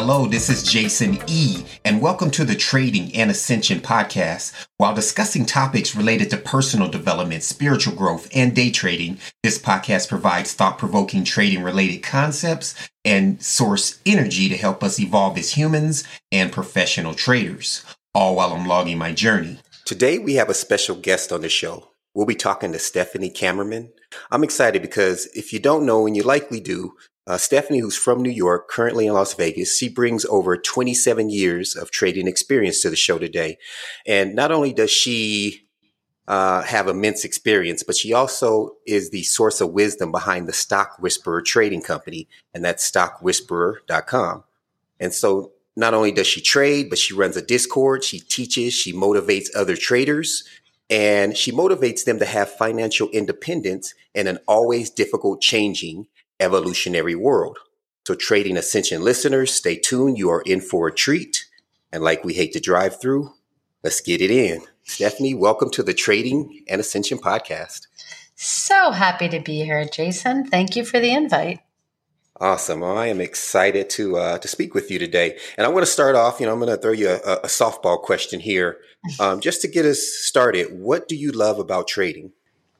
Hello, this is Jason E., and welcome to the Trading and Ascension podcast. While discussing topics related to personal development, spiritual growth, and day trading, this podcast provides thought-provoking trading-related concepts and source energy to help us evolve as humans and professional traders, all while I'm logging my journey. Today, we have a special guest on the show. We'll be talking to Stephanie Kammerman. I'm excited because if you don't know, and you likely do, Stephanie, who's from New York, currently in Las Vegas, she brings over 27 years of trading experience to the show today. And not only does she have immense experience, but she also is the source of wisdom behind the Stock Whisperer Trading Company, and that's stockwhisperer.com. And so not only does she trade, but she runs a Discord, she teaches, she motivates other traders, and she motivates them to have financial independence in an always difficult, changing, evolutionary world. So Trading Ascension listeners, stay tuned. You are in for a treat. And like we hate to drive through, let's get it in. Stephanie, welcome to the Trading and Ascension podcast. So happy to be here, Jason. Thank you for the invite. Awesome. I am excited to speak with you today. And I want to start off, I'm going to throw you a softball question here. Just to get us started, what do you love about trading?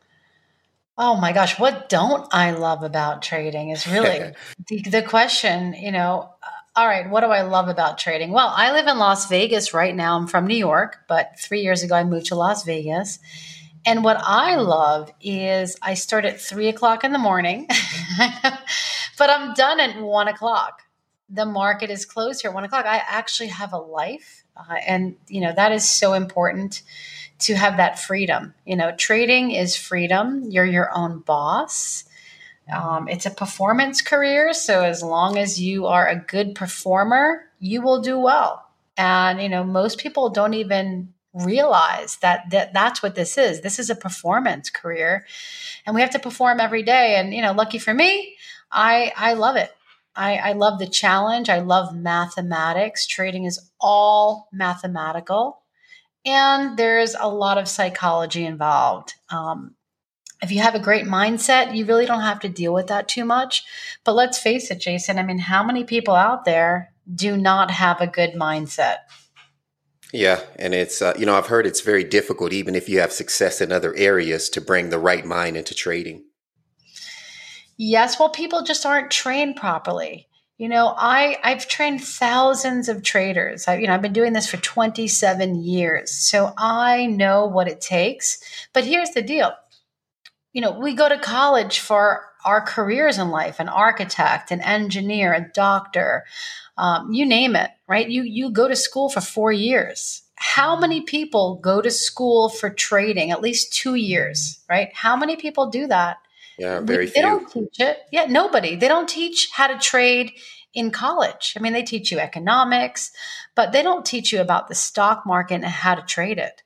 Oh my gosh, what don't I love about trading is really the question, all right, what do I love about trading? Well, I live in Las Vegas right now. I'm from New York, but 3 years ago I moved to Las Vegas. And what I love is I start at 3 o'clock in the morning, but I'm done at 1 o'clock. The market is closed here at 1 o'clock. I actually have a life. And that is so important to have that freedom. Trading is freedom. You're your own boss. It's a performance career. So as long as you are a good performer, you will do well. And, most people don't even realize that's what this is. This is a performance career and we have to perform every day. And, lucky for me, I love it. I love the challenge. I love mathematics. Trading is all mathematical. And there's a lot of psychology involved. If you have a great mindset, you really don't have to deal with that too much. But let's face it, Jason, how many people out there do not have a good mindset? Yeah. And it's, I've heard it's very difficult, even if you have success in other areas, to bring the right mind into trading. Yes. Well, people just aren't trained properly. I've trained thousands of traders. I've been doing this for 27 years. So I know what it takes. But here's the deal. We go to college for our careers in life, an architect, an engineer, a doctor, you name it, right? You go to school for 4 years. How many people go to school for trading? At least 2 years, right? How many people do that? Yeah, very few. They don't teach it. Yeah, nobody. They don't teach how to trade in college. They teach you economics, but they don't teach you about the stock market and how to trade it.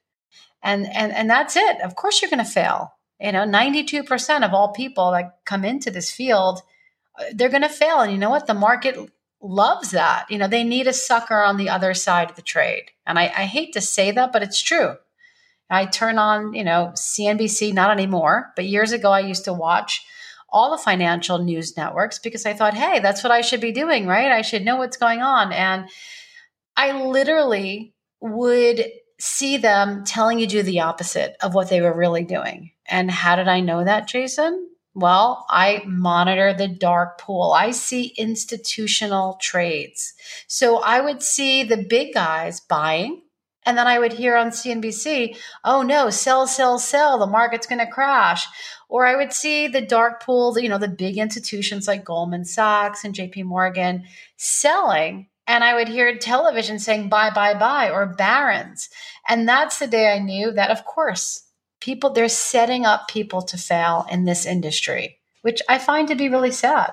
And that's it. Of course you're going to fail. 92% of all people that come into this field, they're going to fail. And you know what? The market loves that. They need a sucker on the other side of the trade. And I hate to say that, but it's true. I turn on, CNBC, not anymore, but years ago I used to watch all the financial news networks because I thought, hey, that's what I should be doing, right? I should know what's going on. And I literally would see them telling you to do the opposite of what they were really doing. And how did I know that, Jason? Well, I monitor the dark pool. I see institutional trades. So I would see the big guys buying. And then I would hear on CNBC, oh no, sell, sell, sell, the market's going to crash. Or I would see the dark pool, the big institutions like Goldman Sachs and JP Morgan selling. And I would hear television saying buy, buy, buy, or Barron's. And that's the day I knew that, of course, they're setting up people to fail in this industry, which I find to be really sad.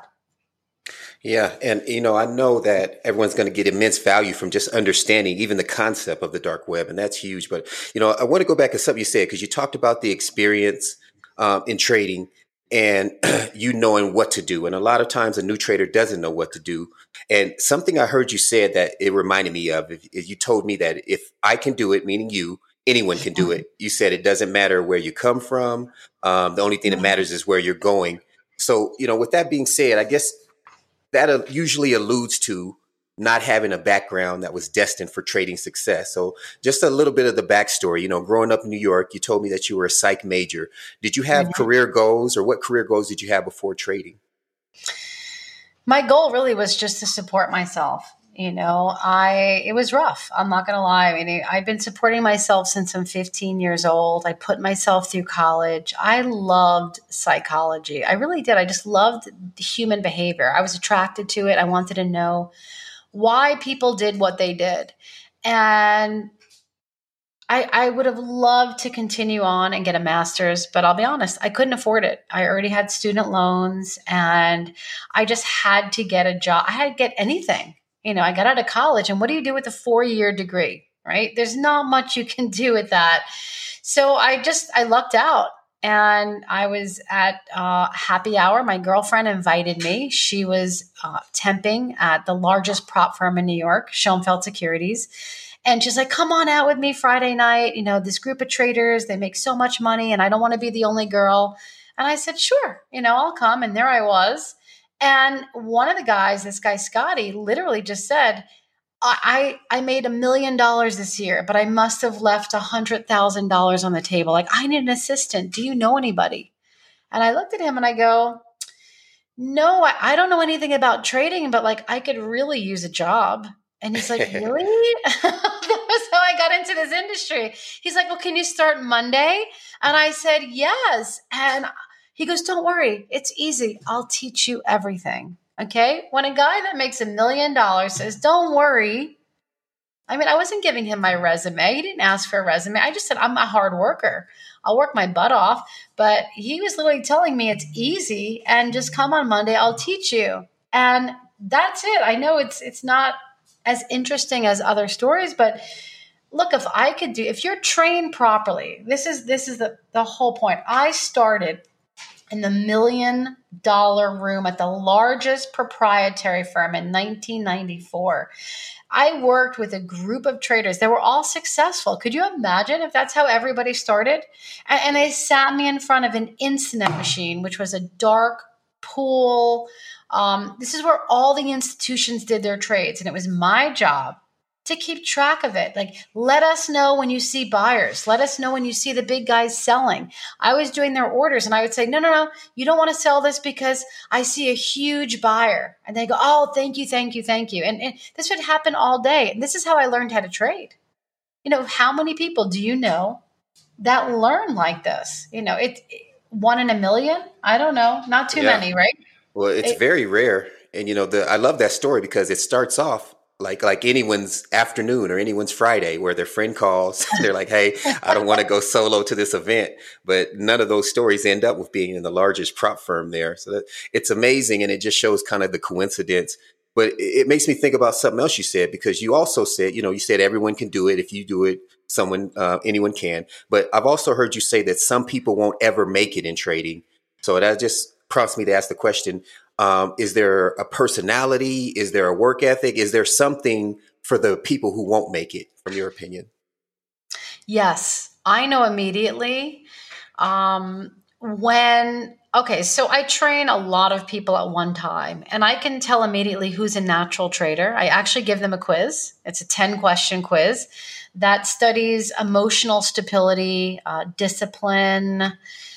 Yeah. And, I know that everyone's going to get immense value from just understanding even the concept of the dark web. And that's huge. But, I want to go back to something you said, because you talked about the experience in trading and you knowing what to do. And a lot of times a new trader doesn't know what to do. And something I heard you said that it reminded me of, is you told me that if I can do it, meaning you, anyone can do it. You said it doesn't matter where you come from. The only thing that matters is where you're going. So, with that being said, I guess that usually alludes to not having a background that was destined for trading success. So just a little bit of the backstory, growing up in New York, you told me that you were a psych major. Did you have career goals, or what career goals did you have before trading? My goal really was just to support myself. It was rough. I'm not going to lie. I mean, I've been supporting myself since I'm 15 years old. I put myself through college. I loved psychology. I really did. I just loved human behavior. I was attracted to it. I wanted to know why people did what they did. And I would have loved to continue on and get a master's, but I'll be honest, I couldn't afford it. I already had student loans and I just had to get a job. I had to get anything. I got out of college, and what do you do with a 4-year degree, right? There's not much you can do with that. So I lucked out, and I was at happy hour. My girlfriend invited me. She was temping at the largest prop firm in New York, Schoenfeld Securities. And she's like, come on out with me Friday night. This group of traders, they make so much money, and I don't want to be the only girl. And I said, sure, I'll come. And there I was. And one of the guys, this guy, Scotty, literally just said, I made $1 million this year, but I must have left $100,000 on the table. Like, I need an assistant. Do you know anybody? And I looked at him and I go, no, I don't know anything about trading, but like, I could really use a job. And he's like, really? That's how I got into this industry. He's like, well, can you start Monday? And I said, yes. And he goes, don't worry. It's easy. I'll teach you everything. Okay. When a guy that makes $1 million says, don't worry. I mean, I wasn't giving him my resume. He didn't ask for a resume. I just said, I'm a hard worker. I'll work my butt off. But he was literally telling me it's easy and just come on Monday. I'll teach you. And that's it. I know it's not as interesting as other stories, but look, if you're trained properly, this is the whole point. I started in the $1 million room at the largest proprietary firm in 1994. I worked with a group of traders. They were all successful. Could you imagine if that's how everybody started? And they sat me in front of an incident machine, which was a dark pool. This is where all the institutions did their trades. And it was my job to keep track of it. Like, let us know when you see buyers. Let us know when you see the big guys selling. I was doing their orders and I would say, no, you don't want to sell this because I see a huge buyer. And they go, oh, thank you. And this would happen all day. And this is how I learned how to trade. How many people do you know that learn like this? It's 1 in a million. I don't know. Not too many, right? Well, it's very rare. And, I love that story because it starts off like anyone's afternoon or anyone's Friday where their friend calls. They're like, hey, I don't want to go solo to this event. But none of those stories end up with being in the largest prop firm there. So it's amazing. And it just shows kind of the coincidence. But it makes me think about something else you said, because you also said, you said everyone can do it. If you do it, anyone can. But I've also heard you say that some people won't ever make it in trading. So that just prompts me to ask the question, is there a personality? Is there a work ethic? Is there something for the people who won't make it, from your opinion? Yes, I know immediately. So I train a lot of people at one time, and I can tell immediately who's a natural trader. I actually give them a quiz. It's a 10-question quiz that studies emotional stability, discipline,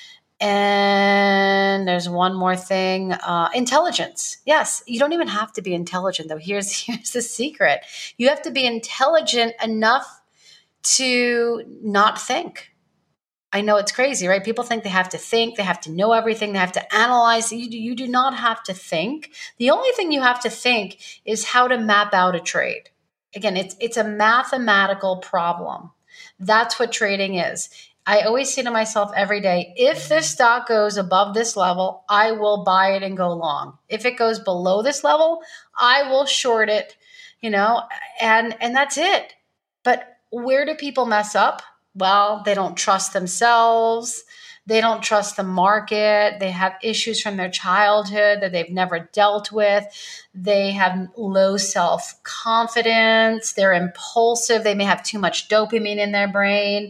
and there's one more thing, intelligence. Yes, you don't even have to be intelligent, though. Here's the secret. You have to be intelligent enough to not think. I know it's crazy, right? People think they have to think, they have to know everything, they have to analyze. You do not have to think. The only thing you have to think is how to map out a trade. Again, it's a mathematical problem. That's what trading is. I always say to myself every day, if this stock goes above this level, I will buy it and go long. If it goes below this level, I will short it, and that's it. But where do people mess up? Well, they don't trust themselves. They don't trust the market. They have issues from their childhood that they've never dealt with. They have low self-confidence. They're impulsive. They may have too much dopamine in their brain.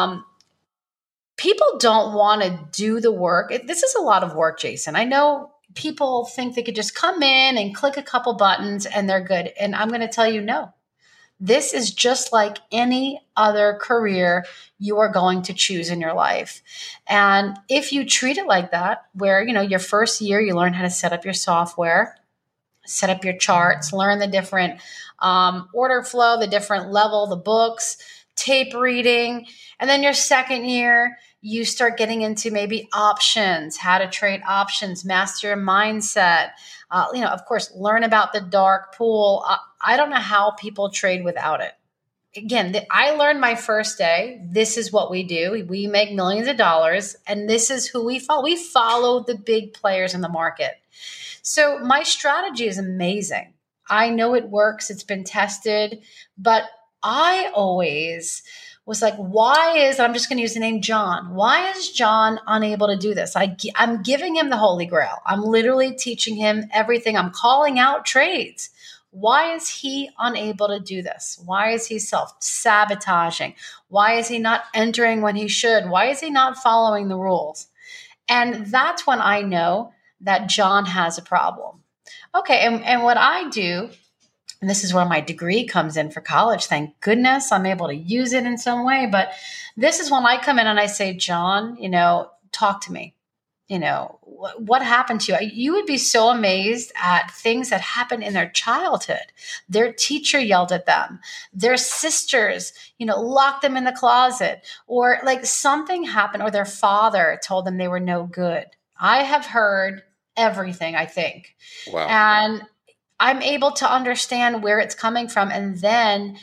People don't want to do the work. This is a lot of work, Jason. I know people think they could just come in and click a couple buttons and they're good. And I'm going to tell you, no. This is just like any other career you are going to choose in your life. And if you treat it like that, where, your first year, you learn how to set up your software, set up your charts, learn the different order flow, the different level, the books, tape reading. And then your second year, you start getting into maybe options, how to trade options, master your mindset. Of course, learn about the dark pool. I don't know how people trade without it. Again, I learned my first day. This is what we do. We make millions of dollars, and this is who we follow. We follow the big players in the market. So my strategy is amazing. I know it works. It's been tested, but I always was like, I'm just going to use the name John. Why is John unable to do this? I'm giving him the Holy Grail. I'm literally teaching him everything. I'm calling out trades. Why is he unable to do this? Why is he self-sabotaging? Why is he not entering when he should? Why is he not following the rules? And that's when I know that John has a problem. Okay, and what I do, and this is where my degree comes in for college. Thank goodness I'm able to use it in some way. But this is when I come in and I say, John, talk to me. What happened to you? You would be so amazed at things that happened in their childhood. Their teacher yelled at them. Their sisters, locked them in the closet, or like something happened, or their father told them they were no good. I have heard everything, I think. Wow. And I'm able to understand where it's coming from. And then,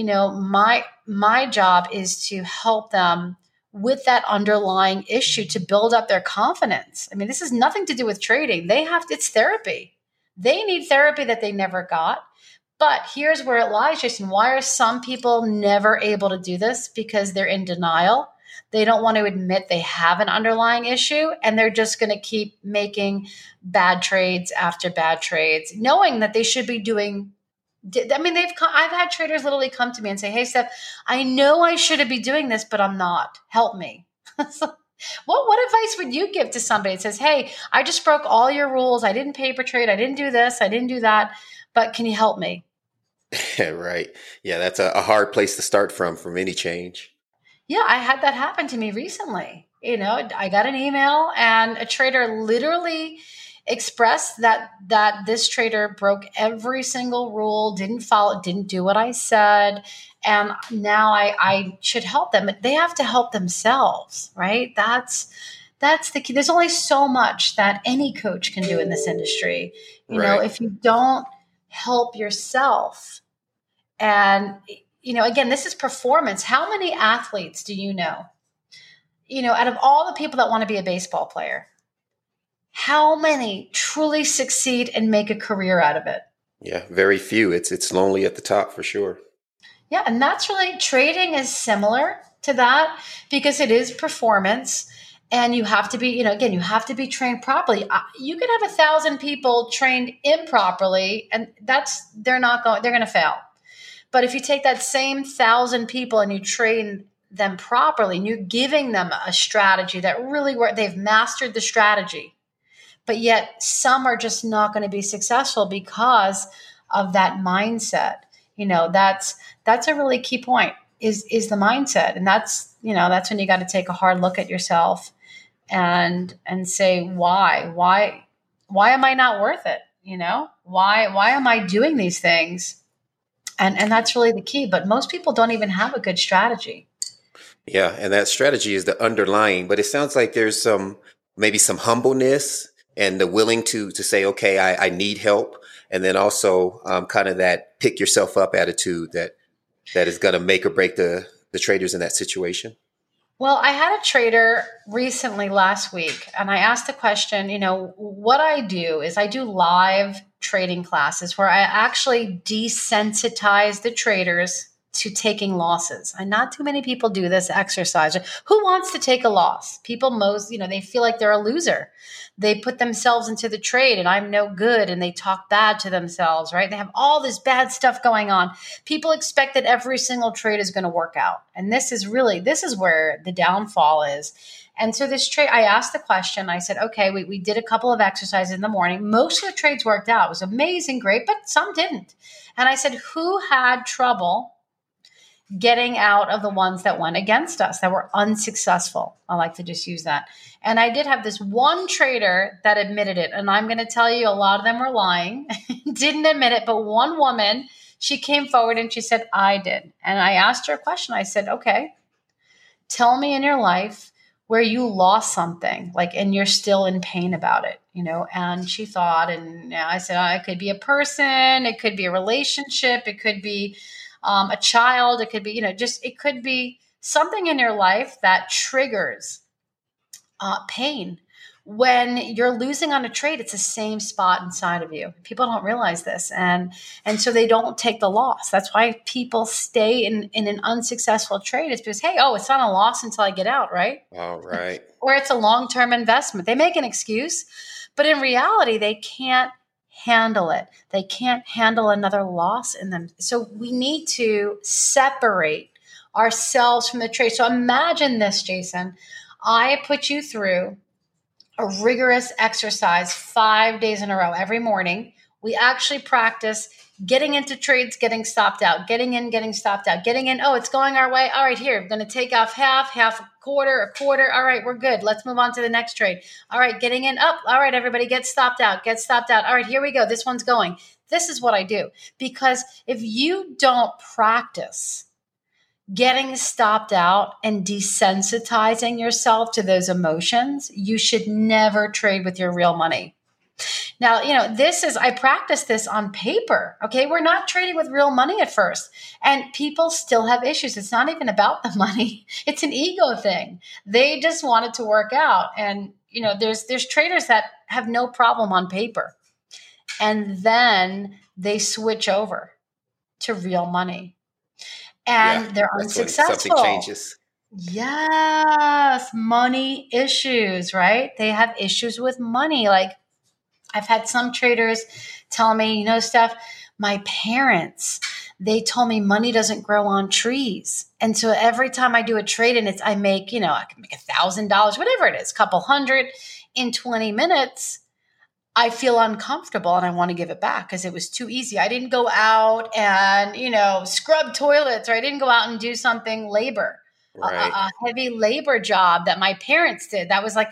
my job is to help them with that underlying issue to build up their confidence. I mean, this has nothing to do with trading. It's therapy. They need therapy that they never got. But here's where it lies, Jason. Why are some people never able to do this? Because they're in denial. They don't want to admit they have an underlying issue, and they're just going to keep making bad trades after bad trades, knowing that they should be doing. I mean, I've had traders literally come to me and say, "Hey, Steph, I know I should be doing this, but I'm not. Help me." What advice would you give to somebody that says, "Hey, I just broke all your rules. I didn't paper trade. I didn't do this. I didn't do that. But can you help me?" Right. Yeah, that's a hard place to start from any change. Yeah, I had that happen to me recently. I got an email and a trader literally expressed that this trader broke every single rule, didn't do what I said. And now I should help them. But they have to help themselves, right? That's the key. There's only so much that any coach can do in this industry. If you don't help yourself. And again, this is performance. How many athletes do you know? Out of all the people that want to be a baseball player, how many truly succeed and make a career out of it? Yeah, very few. It's lonely at the top for sure. Yeah, and that's really, trading is similar to that because it is performance, and you have to be, again, you have to be trained properly. You could have 1,000 people trained improperly, and they're going to fail. But if you take that same 1,000 people and you train them properly, and you're giving them a strategy that really works, they've mastered the strategy, but yet some are just not going to be successful because of that mindset. That's a really key point is the mindset. And that's when you got to take a hard look at yourself and say, why am I not worth it? Why am I doing these things? And that's really the key. But most people don't even have a good strategy. Yeah. And that strategy is the underlying, but it sounds like there's maybe some humbleness and the willing to say, okay, I need help. And then also kind of that pick yourself up attitude that is going to make or break the traders in that situation. Well, I had a trader recently last week, and I asked the question, what I do is I do live trading classes where I actually desensitize the traders to taking losses. And not too many people do this exercise. Who wants to take a loss? People they feel like they're a loser. They put themselves into the trade and I'm no good, and they talk bad to themselves, right? They have all this bad stuff going on. People expect that every single trade is going to work out. And this is where the downfall is. And so this trade, I asked the question, I said, okay, we did a couple of exercises in the morning. Most of the trades worked out. It was amazing, great, but some didn't. And I said, who had trouble getting out of the ones that went against us, that were unsuccessful? I like to just use that. And I did have this one trader that admitted it. And I'm going to tell you, a lot of them were lying, didn't admit it. But one woman, she came forward and she said, I did. And I asked her a question. I said, okay, tell me in your life where you lost something, and you're still in pain about it, and she thought, and I said, it could be a person, it could be a relationship, it could be a child, it could be, it could be something in your life that triggers pain. When you're losing on a trade, it's the same spot inside of you. People don't realize this. And so they don't take the loss. That's why people stay in an unsuccessful trade. It's because, it's not a loss until I get out, right? All right. Or it's a long-term investment. They make an excuse, but in reality, they can't handle it. They can't handle another loss in them. So we need to separate ourselves from the trade. So imagine this, Jason. I put you through a rigorous exercise 5 days in a row every morning. We actually practice getting into trades, getting stopped out, getting in, getting stopped out, getting in. Oh, it's going our way. All right, here, I'm going to take off half, a quarter. All right, we're good. Let's move on to the next trade. All right, getting in, up. All right, everybody, get stopped out. All right, here we go. This one's going. This is what I do. Because if you don't practice getting stopped out and desensitizing yourself to those emotions, you should never trade with your real money. Now, I practice this on paper. Okay. We're not trading with real money at first, and people still have issues. It's not even about the money. It's an ego thing. They just want it to work out. And, there's traders that have no problem on paper, and then they switch over to real money. And they're unsuccessful. Something changes. Yes. Money issues, right? They have issues with money. I've had some traders tell me, Steph, my parents, they told me money doesn't grow on trees. And so every time I do a trade and I make, I can make $1,000, whatever it is, couple hundred in 20 minutes, I feel uncomfortable and I want to give it back because it was too easy. I didn't go out and, scrub toilets, or I didn't go out and do something labor, right. a heavy labor job that my parents did. That was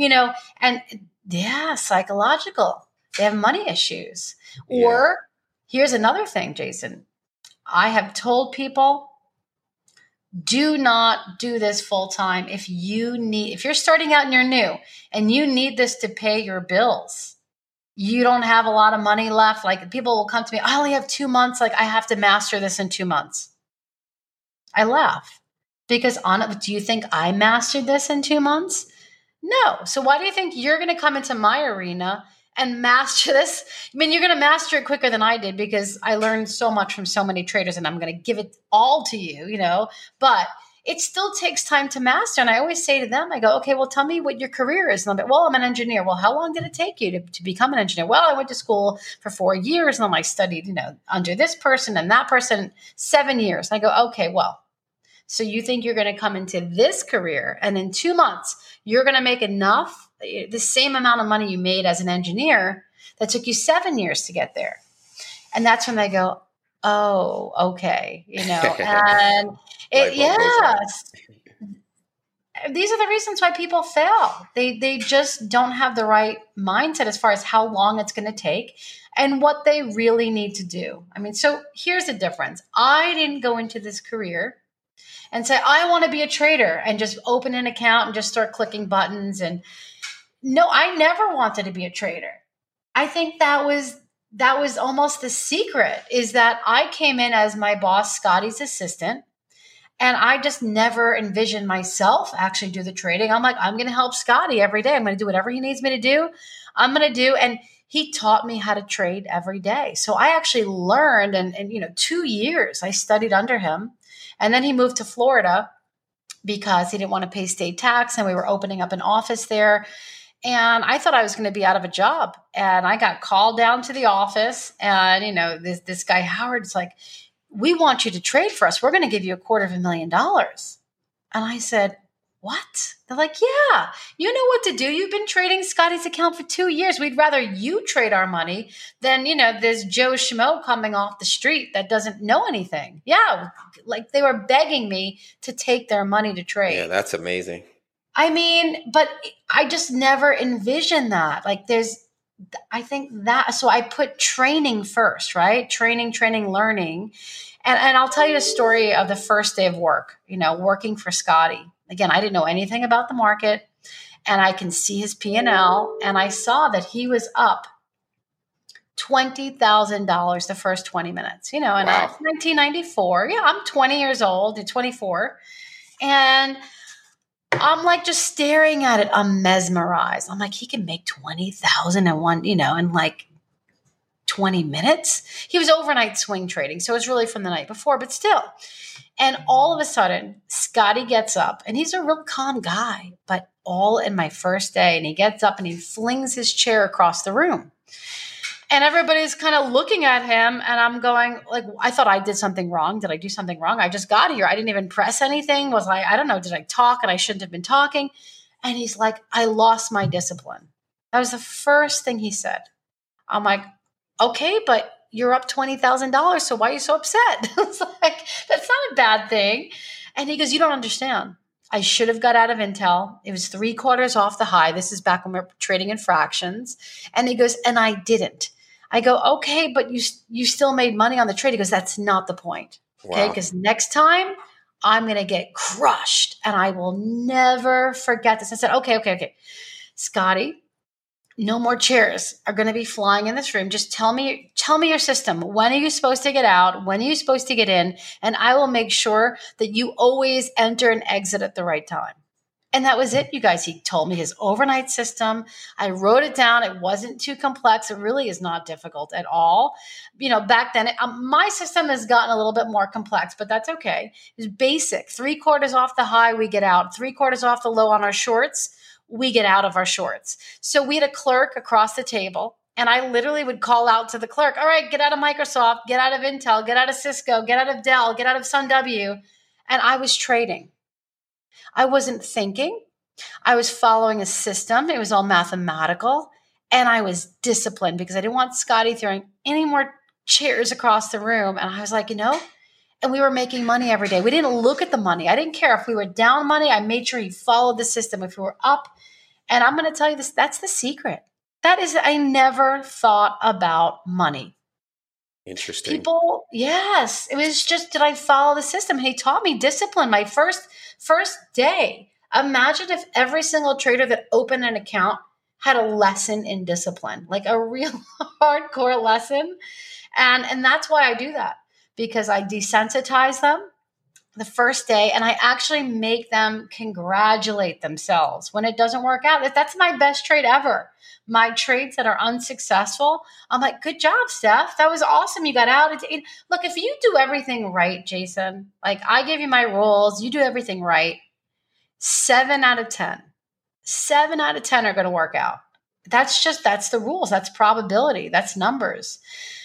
psychological. They have money issues. Yeah. Or here's another thing, Jason. I have told people, do not do this full time. If you're starting out and you're new and you need this to pay your bills, you don't have a lot of money left. People will come to me, I only have 2 months. I have to master this in 2 months. I laugh because do you think I mastered this in 2 months? No. So why do you think you're going to come into my arena and master this? I mean, you're going to master it quicker than I did because I learned so much from so many traders, and I'm going to give it all to you, but it still takes time to master. And I always say to them, I go, okay, well, tell me what your career is. And well, I'm an engineer. Well, how long did it take you to become an engineer? Well, I went to school for 4 years, and then I studied, under this person and that person 7 years. And I go, okay, well, so you think you're going to come into this career and in 2 months, you're going to make enough, the same amount of money you made as an engineer that took you 7 years to get there. And that's when they go, oh, okay. And yes, these are the reasons why people fail. They just don't have the right mindset as far as how long it's going to take and what they really need to do. I mean, so here's the difference. I didn't go into this career and say, I want to be a trader and just open an account and just start clicking buttons. And no, I never wanted to be a trader. I think that was almost the secret, is that I came in as my boss, Scotty's assistant, and I just never envisioned myself actually do the trading. I'm like, I'm going to help Scotty every day. I'm going to do whatever he needs me to do. I'm going to do. And he taught me how to trade every day. So I actually learned, and 2 years I studied under him. And then he moved to Florida because he didn't want to pay state tax, and we were opening up an office there. And I thought I was going to be out of a job. And I got called down to the office, and this guy Howard's like, "We want you to trade for us. We're going to give you $250,000. And I said, "What?" They're like, "Yeah, you know what to do. You've been trading Scotty's account for 2 years. We'd rather you trade our money than, this Joe Schmo coming off the street that doesn't know anything." Yeah. Like they were begging me to take their money to trade. Yeah, that's amazing. I mean, but I just never envisioned that. Like I think that, so I put training first, right? Training, learning. And I'll tell you a story of the first day of work, working for Scotty. Again, I didn't know anything about the market, and I can see his P&L, and I saw that he was up $20,000 the first 20 minutes, and Wow. That's 1994. Yeah, I'm 20 years old, 24. And I'm like just staring at it. I'm mesmerized. I'm like, he can make 20,000 in like 20 minutes. He was overnight swing trading. So it was really from the night before, but still. And all of a sudden, Scotty gets up, and he's a real calm guy, but all in my first day. And he gets up and he flings his chair across the room. And everybody's kind of looking at him, and I'm going, like, I thought I did something wrong. Did I do something wrong? I just got here. I didn't even press anything. I don't know, did I talk and I shouldn't have been talking? And he's like, "I lost my discipline." That was the first thing he said. I'm like, "Okay, but you're up $20,000. So why are you so upset?" It's like, that's not a bad thing. And he goes, "You don't understand. I should have got out of Intel. It was 3/4 off the high. This is back when we were trading in fractions." And he goes, "And I didn't." I go, "Okay, but you still made money on the trade." He goes, "That's not the point." Okay, because next time I'm going to get crushed, and I will never forget this. I said, okay. Scotty, no more chairs are going to be flying in this room. Just tell me your system. When are you supposed to get out? When are you supposed to get in? And I will make sure that you always enter and exit at the right time. And that was it, you guys. He told me his overnight system. I wrote it down. It wasn't too complex. It really is not difficult at all. Back then, my system has gotten a little bit more complex, but that's okay. It was basic. 3/4 off the high, we get out. 3/4 off the low on our shorts, we get out of our shorts. So we had a clerk across the table, and I literally would call out to the clerk, "All right, get out of Microsoft, get out of Intel, get out of Cisco, get out of Dell, get out of SunW." And I was trading. I wasn't thinking. I was following a system. It was all mathematical. And I was disciplined because I didn't want Scotty throwing any more chairs across the room. And I was like, and we were making money every day. We didn't look at the money. I didn't care if we were down money. I made sure he followed the system. If we were up, and I'm going to tell you this, that's the secret. That is, I never thought about money. Interesting. Yes, it was just, did I follow the system? He taught me discipline. My first day. Imagine if every single trader that opened an account had a lesson in discipline, like a real hardcore lesson. And that's why I do that, because I desensitize them the first day, and I actually make them congratulate themselves when it doesn't work out. That's my best trade ever. My trades that are unsuccessful, I'm like, "Good job, Steph. That was awesome. You got out." Look, if you do everything right, Jason, like I give you my rules, you do everything right, 7 out of 10 are going to work out. That's the rules. That's probability. That's numbers.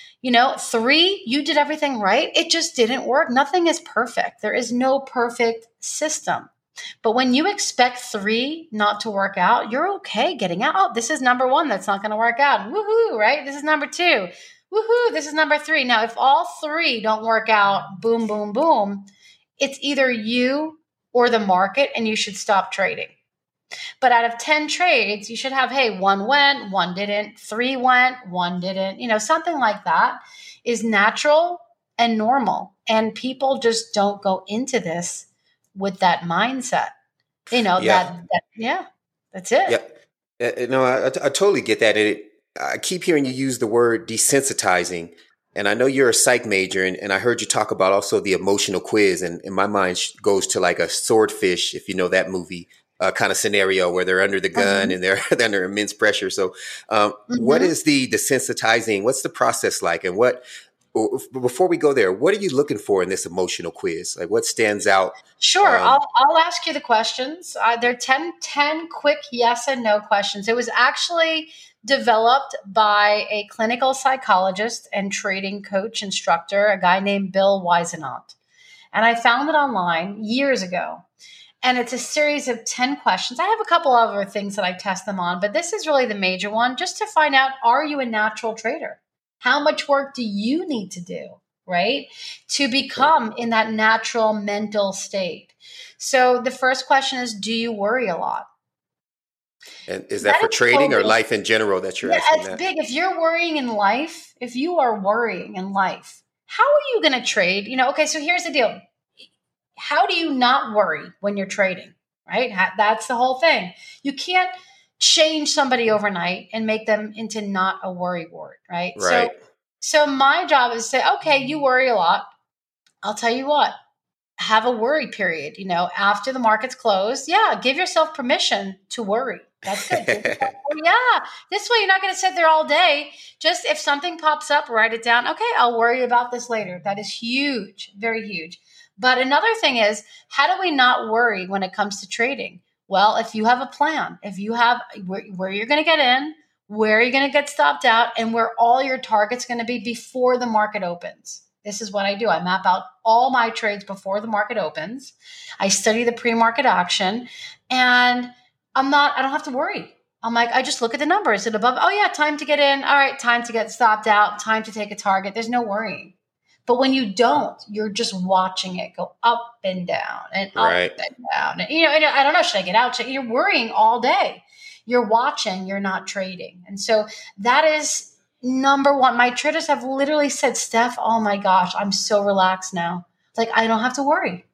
3, you did everything right. It just didn't work. Nothing is perfect. There is no perfect system. But when you expect 3 not to work out, you're okay getting out. Oh, this is number 1 that's not going to work out. Woohoo, right? This is number 2. Woohoo, this is number 3. Now, if all 3 don't work out, boom, boom, boom, it's either you or the market, and you should stop trading. But out of 10 trades, you should have, hey, 1 went, 1 didn't, 3 went, 1 didn't. Something like that is natural and normal. And people just don't go into this with that mindset. That's it. Yeah. No, I totally get that. And I keep hearing you use the word desensitizing. And I know you're a psych major, and I heard you talk about also the emotional quiz. And my mind goes to like a Swordfish, if you know that movie. kind of scenario where they're under the gun and they're under immense pressure. So what is the desensitizing? What's the process like? And before we go there, what are you looking for in this emotional quiz? Like what stands out? Sure. I'll ask you the questions. They're 10 quick yes and no questions. It was actually developed by a clinical psychologist and trading coach instructor, a guy named Bill Wisenant. And I found it online years ago. And it's a series of 10 questions. I have a couple other things that I test them on, but this is really the major one, just to find out, are you a natural trader? How much work do you need to do, right, to become in that natural mental state? So the first question is, do you worry a lot? And is that for trading or life in general that you're asking that? It's big. If you're worrying in life, if you are worrying in life, how are you going to trade? Okay, so here's the deal. How do you not worry when you're trading, right? That's the whole thing. You can't change somebody overnight and make them into not a worry ward, right? Right. So my job is to say, okay, you worry a lot. I'll tell you what, have a worry period, after the market's closed. Yeah, give yourself permission to worry. That's good. Yeah. This way you're not going to sit there all day. Just if something pops up, write it down. Okay, I'll worry about this later. That is huge, very huge. But another thing is, how do we not worry when it comes to trading? Well, if you have a plan, if you have where you're going to get in, where you're going to get stopped out, and where all your targets going to be before the market opens. This is what I do. I map out all my trades before the market opens. I study the pre-market action, and I don't have to worry. I'm like, I just look at the numbers. Is it above? Oh yeah, time to get in. All right, time to get stopped out. Time to take a target. There's no worrying. But when you don't, you're just watching it go up and down and up and down. And, I don't know, should I get out? You're worrying all day. You're watching, you're not trading. And so that is number one. My traders have literally said, Steph, oh my gosh, I'm so relaxed now. It's like, I don't have to worry.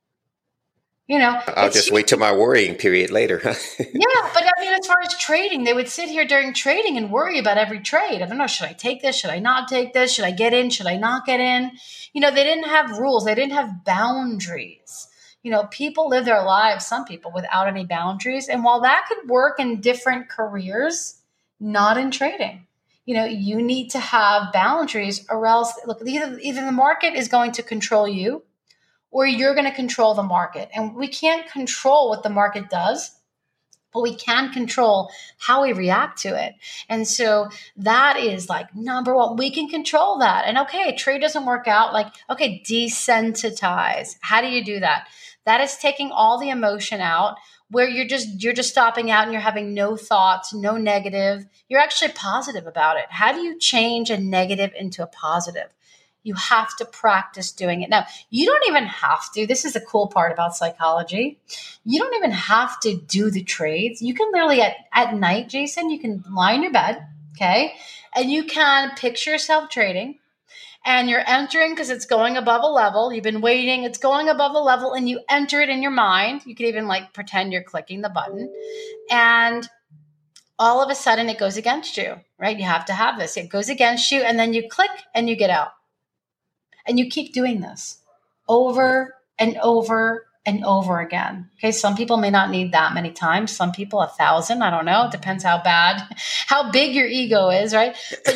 I'll just wait till my worrying period later. Yeah, but as far as trading, they would sit here during trading and worry about every trade. I don't know, should I take this? Should I not take this? Should I get in? Should I not get in? They didn't have rules. They didn't have boundaries. People live their lives, some people, without any boundaries. And while that could work in different careers, not in trading. You need to have boundaries, or else, look, either the market is going to control you, or you're going to control the market. And we can't control what the market does, but we can control how we react to it. And so that is like number one. We can control that. And okay, trade doesn't work out. Like, okay, desensitize. How do you do that? That is taking all the emotion out, where you're just stopping out and you're having no thoughts, no negative. You're actually positive about it. How do you change a negative into a positive? You have to practice doing it. Now, you don't even have to. This is the cool part about psychology. You don't even have to do the trades. You can literally at night, Jason, you can lie in your bed, okay? And you can picture yourself trading, and you're entering because it's going above a level. You've been waiting. It's going above a level, and you enter it in your mind. You could even pretend you're clicking the button, and all of a sudden it goes against you, right? You have to have this. It goes against you, and then you click and you get out. And you keep doing this over and over and over again. Okay. Some people may not need that many times. Some people 1,000. I don't know. It depends how big your ego is, right? But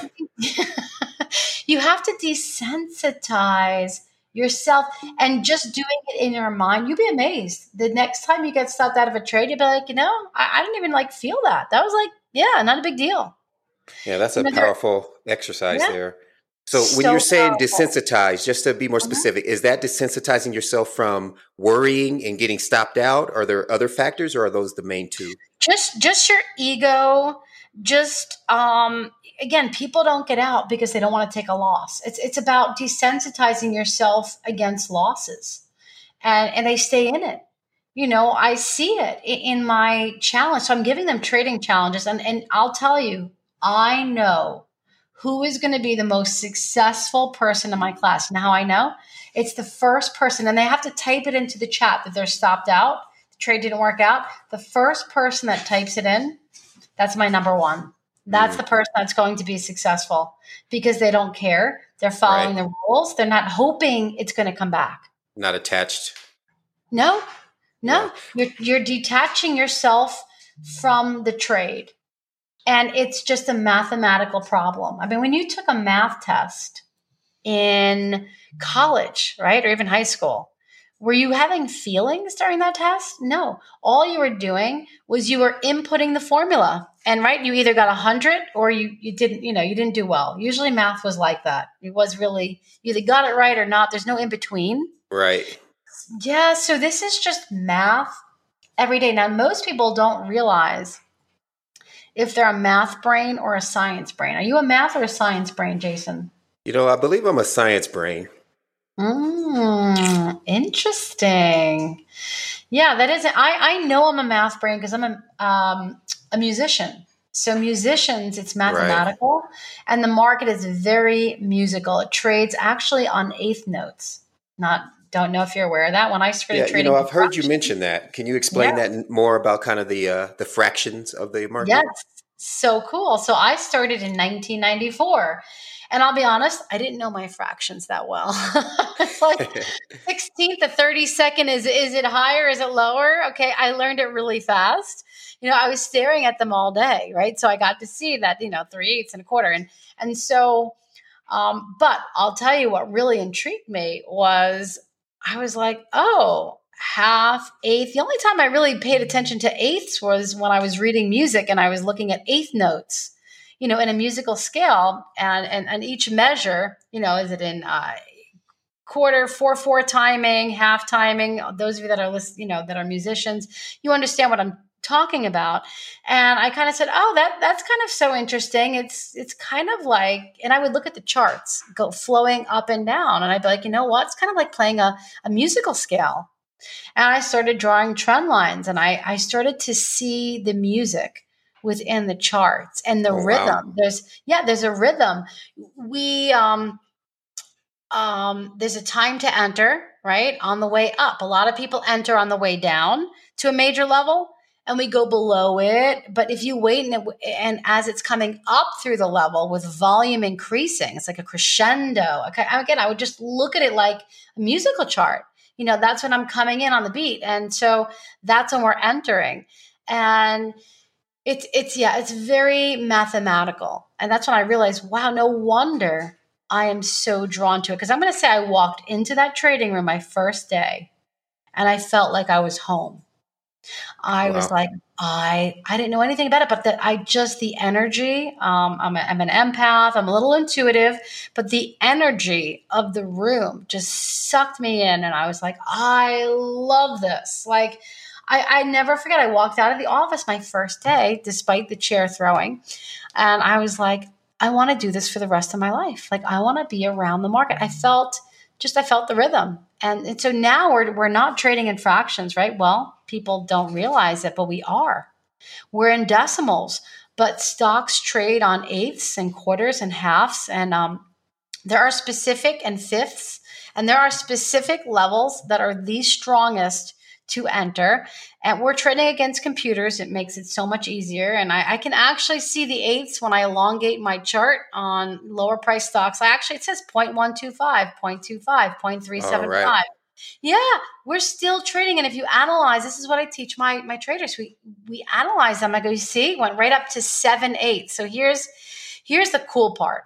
you have to desensitize yourself, and just doing it in your mind. You'll be amazed. The next time you get stopped out of a trade, you'll be like, I didn't even feel that. That was not a big deal. Yeah. That's a powerful exercise there. So when you're saying desensitize, just to be more specific, is that desensitizing yourself from worrying and getting stopped out? Are there other factors, or are those the main two? Just your ego. Again, people don't get out because they don't want to take a loss. It's about desensitizing yourself against losses, and they stay in it. I see it in my challenge. So I'm giving them trading challenges, and I'll tell you, I know who is going to be the most successful person in my class. And how I know? It's the first person, and they have to type it into the chat that they're stopped out. The trade didn't work out. The first person that types it in, that's my number one. That's the person that's going to be successful, because they don't care. They're following the rules. They're not hoping it's going to come back. Not attached. No, No, you're detaching yourself from the trade. And it's just a mathematical problem. I mean, when you took a math test in college, right, or even high school, were you having feelings during that test? No. All you were doing was you were inputting the formula. And right, you either got 100 or you didn't, you didn't do well. Usually math was like that. It was really, you either got it right or not. There's no in between. Right. Yeah, so this is just math every day. Now, most people don't realize if they're a math brain or a science brain. Are you a math or a science brain, Jason? I believe I'm a science brain. Interesting. Yeah, that is. I know I'm a math brain because I'm a musician. So musicians, it's mathematical, and the market is very musical. It trades actually on eighth notes. Don't know if you're aware of that. When I started trading, I've heard you mention that. Can you explain that more about kind of the fractions of the market? Yes, so cool. So I started in 1994. And I'll be honest, I didn't know my fractions that well. It's like 16th to 32nd. Is it higher? Is it lower? Okay. I learned it really fast. I was staring at them all day, right? So I got to see that, 3/8 and a quarter. And so, but I'll tell you what really intrigued me was I was like, oh, half, eighth. The only time I really paid attention to eighths was when I was reading music and I was looking at eighth notes. In a musical scale, and each measure, is it in quarter, 4/4 timing, half timing? Those of you that are that are musicians, you understand what I'm talking about. And I kind of said, oh, that's kind of so interesting. It's kind of like, and I would look at the charts go flowing up and down, and I'd be like, you know what? It's kind of like playing a musical scale. And I started drawing trend lines, and I started to see the music within the charts and the rhythm. Wow. There's a rhythm. There's a time to enter, right? On the way up. A lot of people enter on the way down to a major level and we go below it. But if you wait and as it's coming up through the level with volume increasing, it's like a crescendo. Okay. Again, I would just look at it like a musical chart. That's when I'm coming in on the beat. And so that's when we're entering. And it's very mathematical. And that's when I realized, wow, no wonder I am so drawn to it. Because I'm going to say I walked into that trading room my first day and I felt like I was home. I was like, I didn't know anything about it, but the energy, I'm an empath. I'm a little intuitive, but the energy of the room just sucked me in. And I was like, I love this. Like, I never forget. I walked out of the office my first day, despite the chair throwing. And I was like, I want to do this for the rest of my life. Like, I want to be around the market. I felt the rhythm. And so now we're not trading in fractions, right? Well, people don't realize it, but we are. We're in decimals, but stocks trade on eighths and quarters and halves. And there are specific and fifths, and there are specific levels that are the strongest to enter. And we're trading against computers. It makes it so much easier. And I can actually see the eighths when I elongate my chart on lower price stocks. It says 0.125, 0.25, 0.375. Right. Yeah, we're still trading. And if you analyze, this is what I teach my traders. We analyze them. I go, you see, went right up to 7/8. So here's the cool part.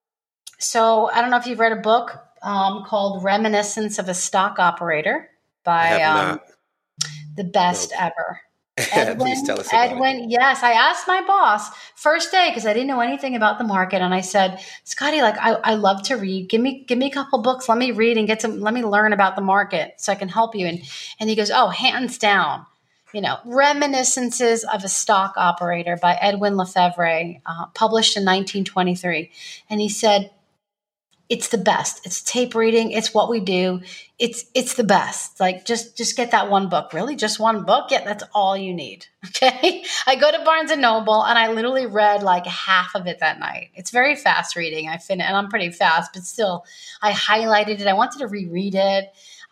So I don't know if you've read a book called Reminiscence of a Stock Operator by the best ever. Please tell us about Edwin, yes. I asked my boss first day because I didn't know anything about the market. And I said, Scotty, like I love to read. Give me a couple books. Let me read and let me learn about the market so I can help you. And he goes, oh, hands down, Reminiscences of a Stock Operator by Edwin Lefebvre, published in 1923. And he said, it's the best. It's tape reading. It's what we do. It's the best. Like just get that one book. Really? Just one book? Yeah, that's all you need. Okay. I go to Barnes and Noble and I literally read like half of it that night. It's very fast reading. And I'm pretty fast, but still I highlighted it. I wanted to reread it.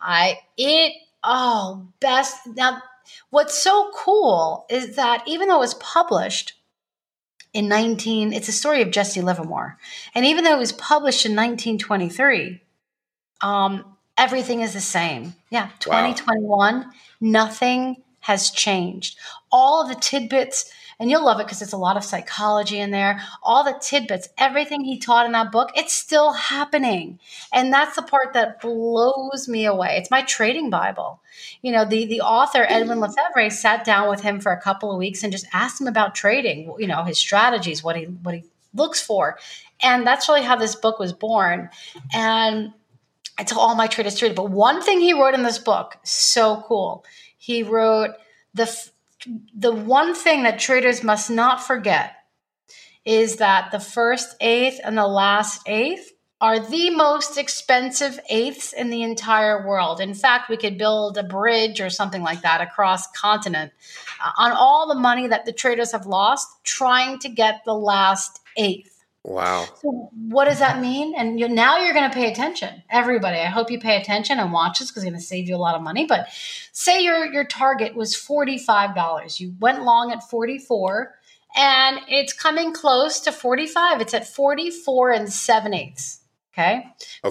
Best. Now, what's so cool is that even though it was published it's a story of Jesse Livermore. And even though it was published in 1923, Everything is the same. Yeah. Wow. 2021, nothing has changed. All of the tidbits, and you'll love it because there's a lot of psychology in there. All the tidbits, everything he taught in that book, it's still happening. And that's the part that blows me away. It's my trading Bible. The author, Edwin Lefebvre, sat down with him for a couple of weeks and just asked him about trading, his strategies, what he looks for. And that's really how this book was born. And I tell all my traders to read it. But one thing he wrote in this book, so cool. He wrote the one thing that traders must not forget is that the first eighth and the last eighth are the most expensive eighths in the entire world. In fact, we could build a bridge or something like that across continent on all the money that the traders have lost trying to get the last eighth. Wow. So what does that mean? And now you're going to pay attention. Everybody, I hope you pay attention and watch this because it's going to save you a lot of money. But say your target was $45. You went long at 44 and it's coming close to 45. It's at 44 7/8. Okay.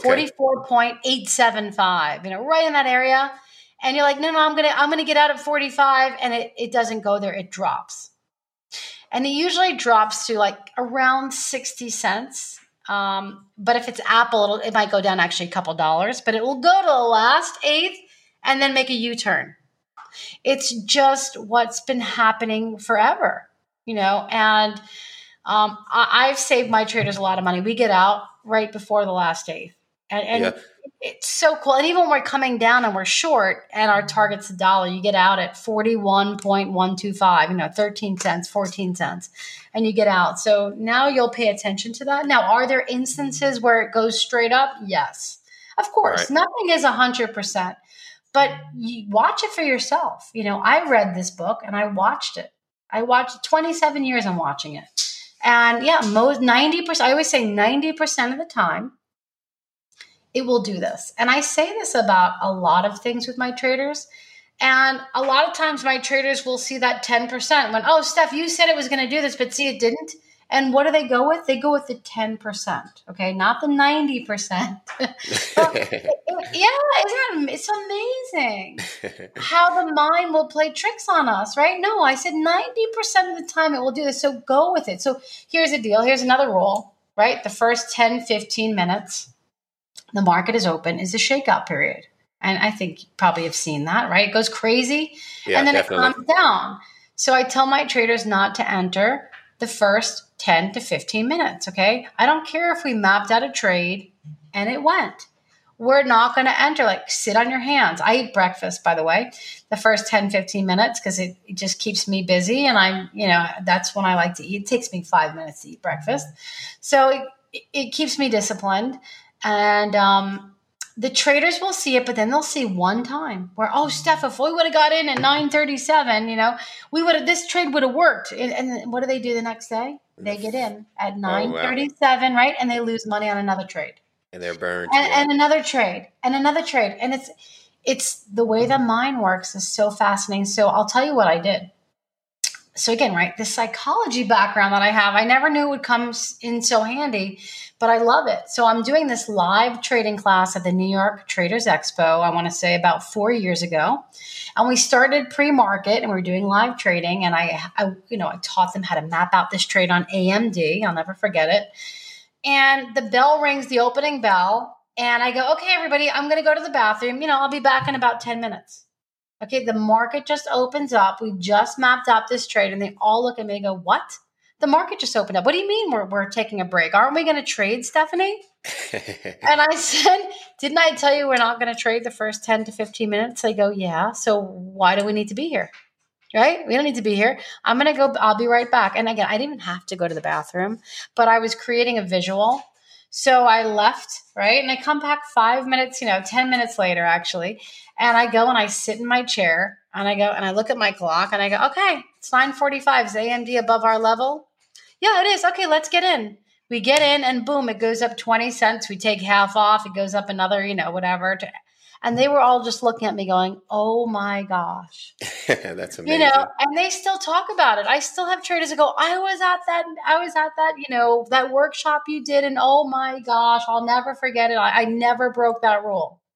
44.875, right in that area. And you're like, no, I'm going to get out at 45, and it doesn't go there. It drops. And it usually drops to like around 60 cents. But if it's Apple, it might go down actually a couple dollars, but it will go to the last eighth and then make a U-turn. It's just what's been happening forever, and I've saved my traders a lot of money. We get out right before the last eighth. And it's so cool. And even when we're coming down and we're short and our target's $1, you get out at 41.125, 13 cents, 14 cents, and you get out. So now you'll pay attention to that. Now, are there instances where it goes straight up? Yes. Of course, right. Nothing is 100%, but you watch it for yourself. I read this book and I watched it. I watched 27 years I'm watching it. And 90%, I always say 90% of the time, it will do this. And I say this about a lot of things with my traders. And a lot of times my traders will see that 10% when, oh, Steph, you said it was going to do this, but see, it didn't. And what do they go with? They go with the 10%, okay? Not the 90%. It's amazing how the mind will play tricks on us, right? No, I said 90% of the time it will do this, so go with it. So here's the deal. Here's another rule, right? The first 10, 15 minutes, the market is open, is the shakeout period. And I think you probably have seen that, right? It goes crazy, and then definitely. It calms down. So I tell my traders not to enter the first 10 to 15 minutes, okay? I don't care if we mapped out a trade and it went. We're not going to enter, like sit on your hands. I eat breakfast, by the way, the first 10, 15 minutes because it just keeps me busy. And that's when I like to eat. It takes me 5 minutes to eat breakfast. So it keeps me disciplined. And the traders will see it, but then they'll see one time where, oh, Steph, if we would have got in at 9:37, this trade would have worked. And what do they do the next day? They get in at 9:37, right? And they lose money on another trade. And they're burned. And another trade, and another trade. And it's the way the mind works is so fascinating. So I'll tell you what I did. So again, right, the psychology background that I have, I never knew it would come in so handy, but I love it. So I'm doing this live trading class at the New York Traders Expo, I want to say about 4 years ago. And we started pre-market and we were doing live trading. And I taught them how to map out this trade on AMD. I'll never forget it. And the bell rings, the opening bell. And I go, okay, everybody, I'm going to go to the bathroom. I'll be back in about 10 minutes. Okay, the market just opens up. We just mapped out this trade, and they all look at me and go, what? The market just opened up. What do you mean we're taking a break? Aren't we going to trade, Stephanie? And I said, didn't I tell you we're not going to trade the first 10 to 15 minutes? They go, yeah. So why do we need to be here? Right? We don't need to be here. I'm going to go. I'll be right back. And again, I didn't even have to go to the bathroom, but I was creating a visual. So I left, right? And I come back 5 minutes, 10 minutes later, actually. And I go and I sit in my chair and I go and I look at my clock and I go, okay, it's 9:45. Is AMD above our level? Yeah, it is. Okay, let's get in. We get in and boom, it goes up 20 cents. We take half off. It goes up another, whatever. And they were all just looking at me going, oh my gosh. That's amazing. And they still talk about it. I still have traders that go, I was at that, that workshop you did. And oh my gosh, I'll never forget it. I never broke that rule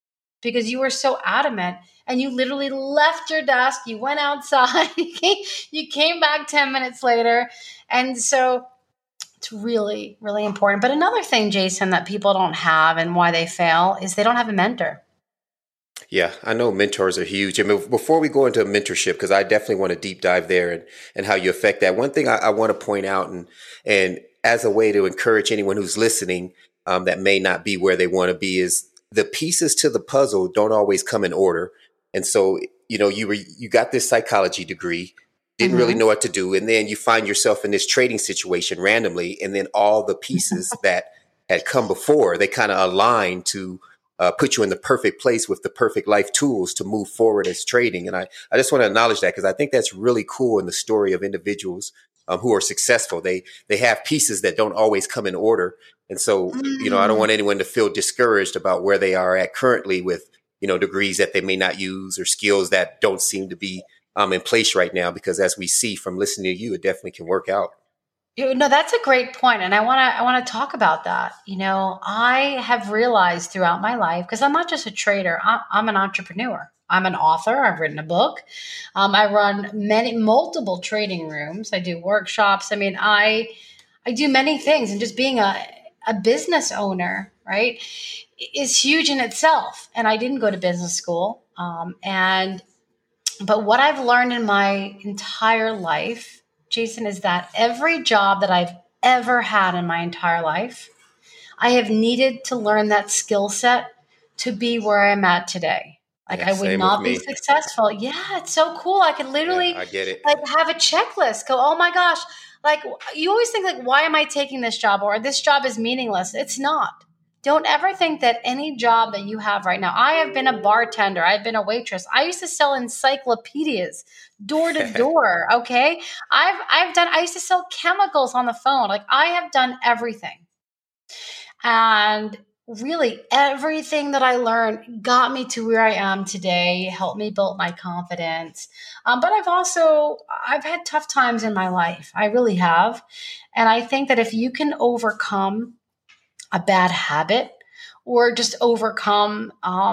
because you were so adamant and you literally left your desk, you went outside, you came back 10 minutes later. And so it's really, really important. But another thing, Jason, that people don't have and why they fail is they don't have a mentor. Yeah, I know mentors are huge. I mean, before we go into mentorship, because I definitely want to deep dive there and how you affect that. One thing I want to point out and as a way to encourage anyone who's listening that may not be where they want to be is the pieces to the puzzle don't always come in order. And so, you got this psychology degree, didn't really know what to do. And then you find yourself in this trading situation randomly. And then all the pieces that had come before, they kind of align to put you in the perfect place with the perfect life tools to move forward as trading. And I just want to acknowledge that because I think that's really cool in the story of individuals who are successful. They have pieces that don't always come in order. And so, I don't want anyone to feel discouraged about where they are at currently with, degrees that they may not use or skills that don't seem to be in place right now, because as we see from listening to you, it definitely can work out. No, that's a great point. And I want to talk about that. I have realized throughout my life, because I'm not just a trader, I'm an entrepreneur. I'm an author. I've written a book. I run multiple trading rooms. I do workshops. I mean, I do many things, and just being a business owner, right, is huge in itself. And I didn't go to business school. But what I've learned in my entire life, Jason, is that every job that I've ever had in my entire life, I have needed to learn that skill set to be where I'm at today. Like, I would not be successful. Yeah, it's so cool. I could literally I get it. Have a checklist. Go, oh my gosh. You always think why am I taking this job? Or this job is meaningless. It's not. Don't ever think that any job that you have right now. I have been a bartender. I've been a waitress. I used to sell encyclopedias door to door. Okay. I used to sell chemicals on the phone. I have done everything. And really everything that I learned got me to where I am today, helped me build my confidence. But I've had tough times in my life. I really have. And I think that if you can overcome a bad habit or just overcome,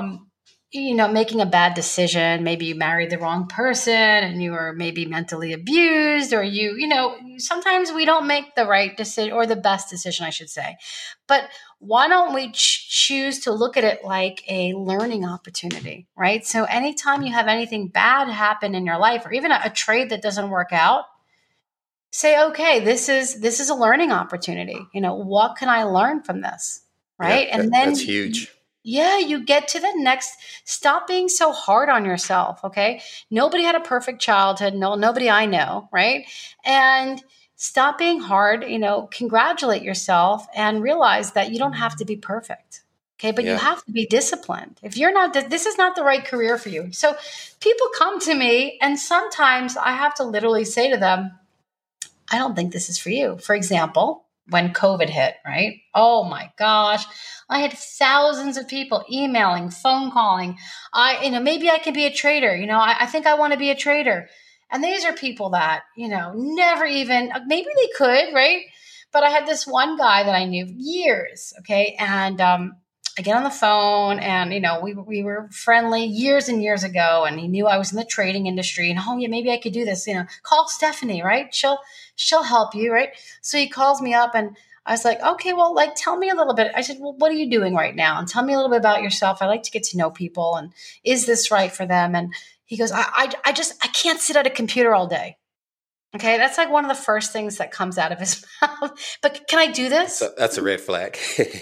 making a bad decision. Maybe you married the wrong person and you were maybe mentally abused, or sometimes we don't make the right decision or the best decision, I should say. But why don't we choose to look at it like a learning opportunity, right? So anytime you have anything bad happen in your life, or even a trade that doesn't work out, say, okay, this is a learning opportunity. What can I learn from this? Right. Yeah, and then that's huge. Yeah. You get to the next, stop being so hard on yourself. Okay. Nobody had a perfect childhood. No, nobody I know. Right. And stop being hard, congratulate yourself and realize that you don't have to be perfect. Okay. But you have to be disciplined. If you're not, this is not the right career for you. So people come to me and sometimes I have to literally say to them, I don't think this is for you. For example, when COVID hit, right? Oh my gosh. I had thousands of people emailing, phone calling. Maybe I can be a trader. I think I want to be a trader. And these are people that, never even, maybe they could, right? But I had this one guy that I knew years. Okay. And, I get on the phone and, we were friendly years and years ago, and he knew I was in the trading industry and, oh yeah, maybe I could do this, call Stephanie, right? She'll help you. Right. So he calls me up and I was like, okay, well, tell me a little bit. I said, well, what are you doing right now? And tell me a little bit about yourself. I like to get to know people, and is this right for them? And he goes, I can't sit at a computer all day. Okay. That's one of the first things that comes out of his mouth. But can I do this? That's a red flag.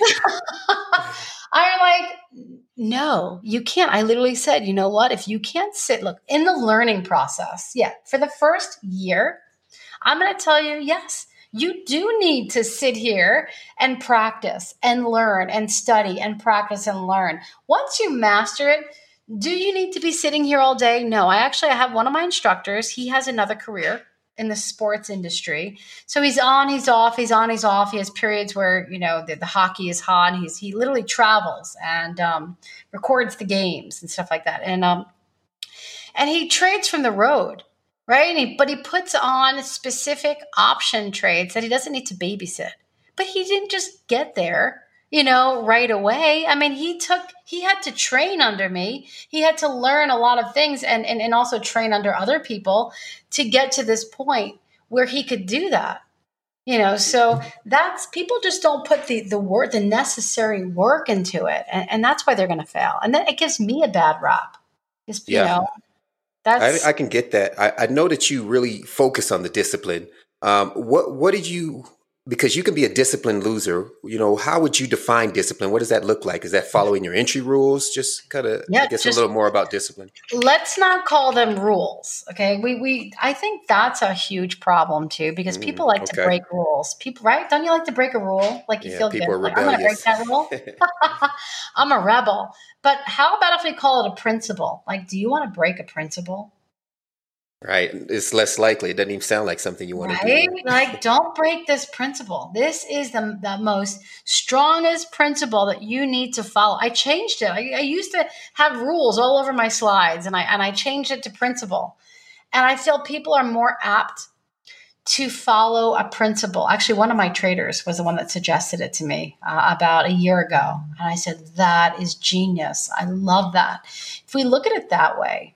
I'm like, no, you can't. I literally said, you know what? If you can't look, in the learning process, for the first year, I'm going to tell you, yes, you do need to sit here and practice and learn and study and practice and learn. Once you master it, do you need to be sitting here all day? No, I have one of my instructors. He has another career in the sports industry. So he's on, he's off, he's on, he's off. He has periods where, the hockey is hot, and he literally travels and records the games and stuff like that. And he trades from the road, right? But he puts on specific option trades that he doesn't need to babysit. But he didn't just get there right away. I mean, he had to train under me. He had to learn a lot of things and also train under other people to get to this point where he could do that. So that's, people just don't put the work, the necessary work into it. And that's why they're going to fail. And then it gives me a bad rap. That's, I can get that. I know that you really focus on the discipline. What did you, because you can be a disciplined loser, how would you define discipline? What does that look like? Is that following your entry rules? Just kind of, I guess, a little more about discipline. Let's not call them rules. Okay. I think that's a huge problem too, because people like to break rules. People, right? Don't you like to break a rule? Like you feel good. Like, I'm going to break that rule. I'm a rebel. But how about if we call it a principle? Like, do you want to break a principle? Right. It's less likely. It doesn't even sound like something you want to do. Like, don't break this principle. This is the most strongest principle that you need to follow. I changed it. I used to have rules all over my slides, and I changed it to principle. And I feel people are more apt to follow a principle. Actually, one of my traders was the one that suggested it to me about a year ago. And I said, that is genius. I love that. If we look at it that way.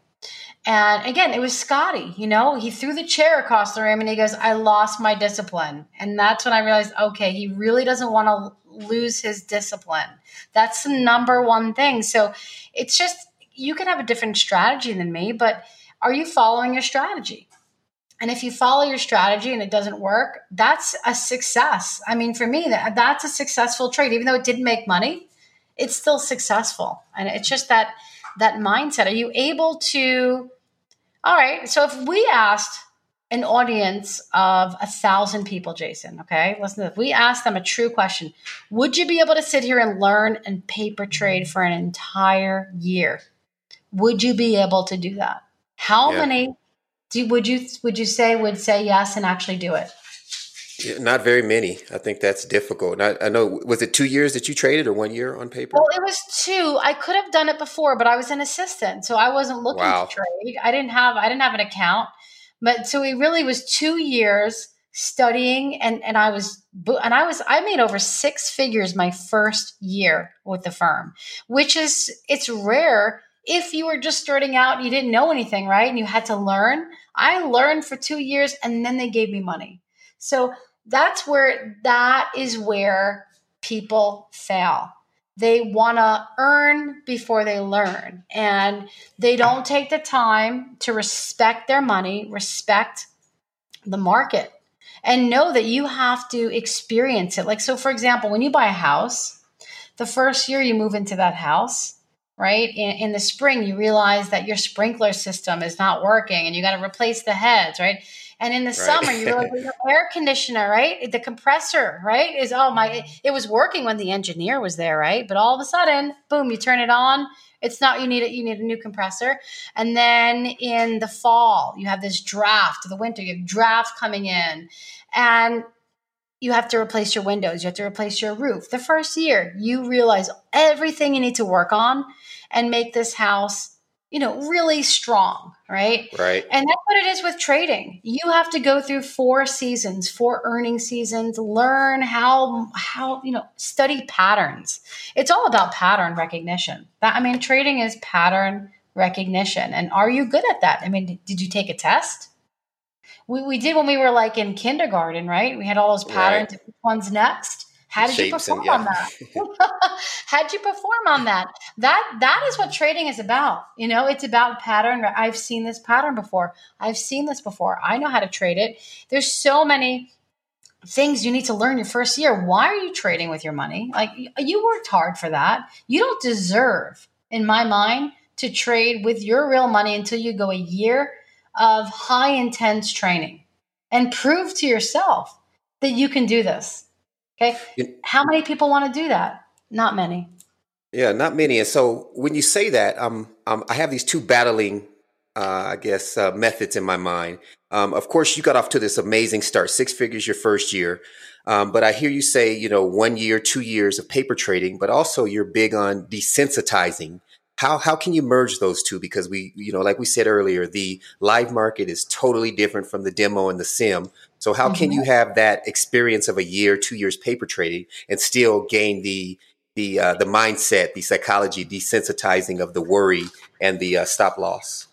And again, it was Scotty, he threw the chair across the room and he goes, I lost my discipline. And that's when I realized, okay, he really doesn't want to lose his discipline. That's the number one thing. So it's just, you can have a different strategy than me, but are you following your strategy? And if you follow your strategy and it doesn't work, that's a success. I mean, for me, that's a successful trade. Even though it didn't make money, it's still successful. And it's just that mindset. Are you able to, all right, so if we asked an audience of 1,000 people, Jason, okay, listen to this. We asked them a true question. Would you be able to sit here and learn and paper trade for an entire year? Would you be able to do that? How many would you say would say yes and actually do it? Yeah, not very many. I think that's difficult. I know, was it 2 years that you traded or 1 year on paper? Well, it was 2. I could have done it before, but I was an assistant, so I wasn't looking to trade. I didn't have an account, but so it really was 2 years studying, and I made over 6 figures my first year with the firm, which is, it's rare. If you were just starting out and you didn't know anything, right? And you had to learn. I learned for 2 years and then they gave me money. So that is where people fail. They want to earn before they learn. And they don't take the time to respect their money, respect the market, and know that you have to experience it. Like, so for example, when you buy a house, the first year you move into that house, right? In the spring, you realize that your sprinkler system is not working and you got to replace the heads, right? And in the summer, you realize your air conditioner, right? The compressor, right? It was working when the engineer was there, right? But all of a sudden, boom, you turn it on. It's not, you need a new compressor. And then in the fall, you have this draft. The winter, you have draft coming in. And you have to replace your windows. You have to replace your roof. The first year, you realize everything you need to work on and make this house, really strong, right? Right. And that's what it is with trading. You have to go through 4 seasons, 4 earning seasons, learn how study patterns. It's all about pattern recognition. Trading is pattern recognition. And are you good at that? Did you take a test? We did when we were like in kindergarten, right? We had all those patterns. Right. Which one's next? How did you perform on that? How'd you perform on that? That is what trading is about. It's about pattern. I've seen this pattern before. I've seen this before. I know how to trade it. There's so many things you need to learn your first year. Why are you trading with your money? Like, you worked hard for that. You don't deserve, in my mind, to trade with your real money until you go a year of high intense training and prove to yourself that you can do this. Okay. How many people want to do that? Not many. Yeah, not many. And so when you say that, I have these 2 battling, methods in my mind. Of course, you got off to this amazing start, 6 figures your first year. But I hear you say, 1 year, 2 years of paper trading, but also you're big on desensitizing How can you merge those two? Because like we said earlier, the live market is totally different from the demo and the sim. So how can you have that experience of a year, 2 years paper trading and still gain the mindset, the psychology, desensitizing of the worry and the stop loss?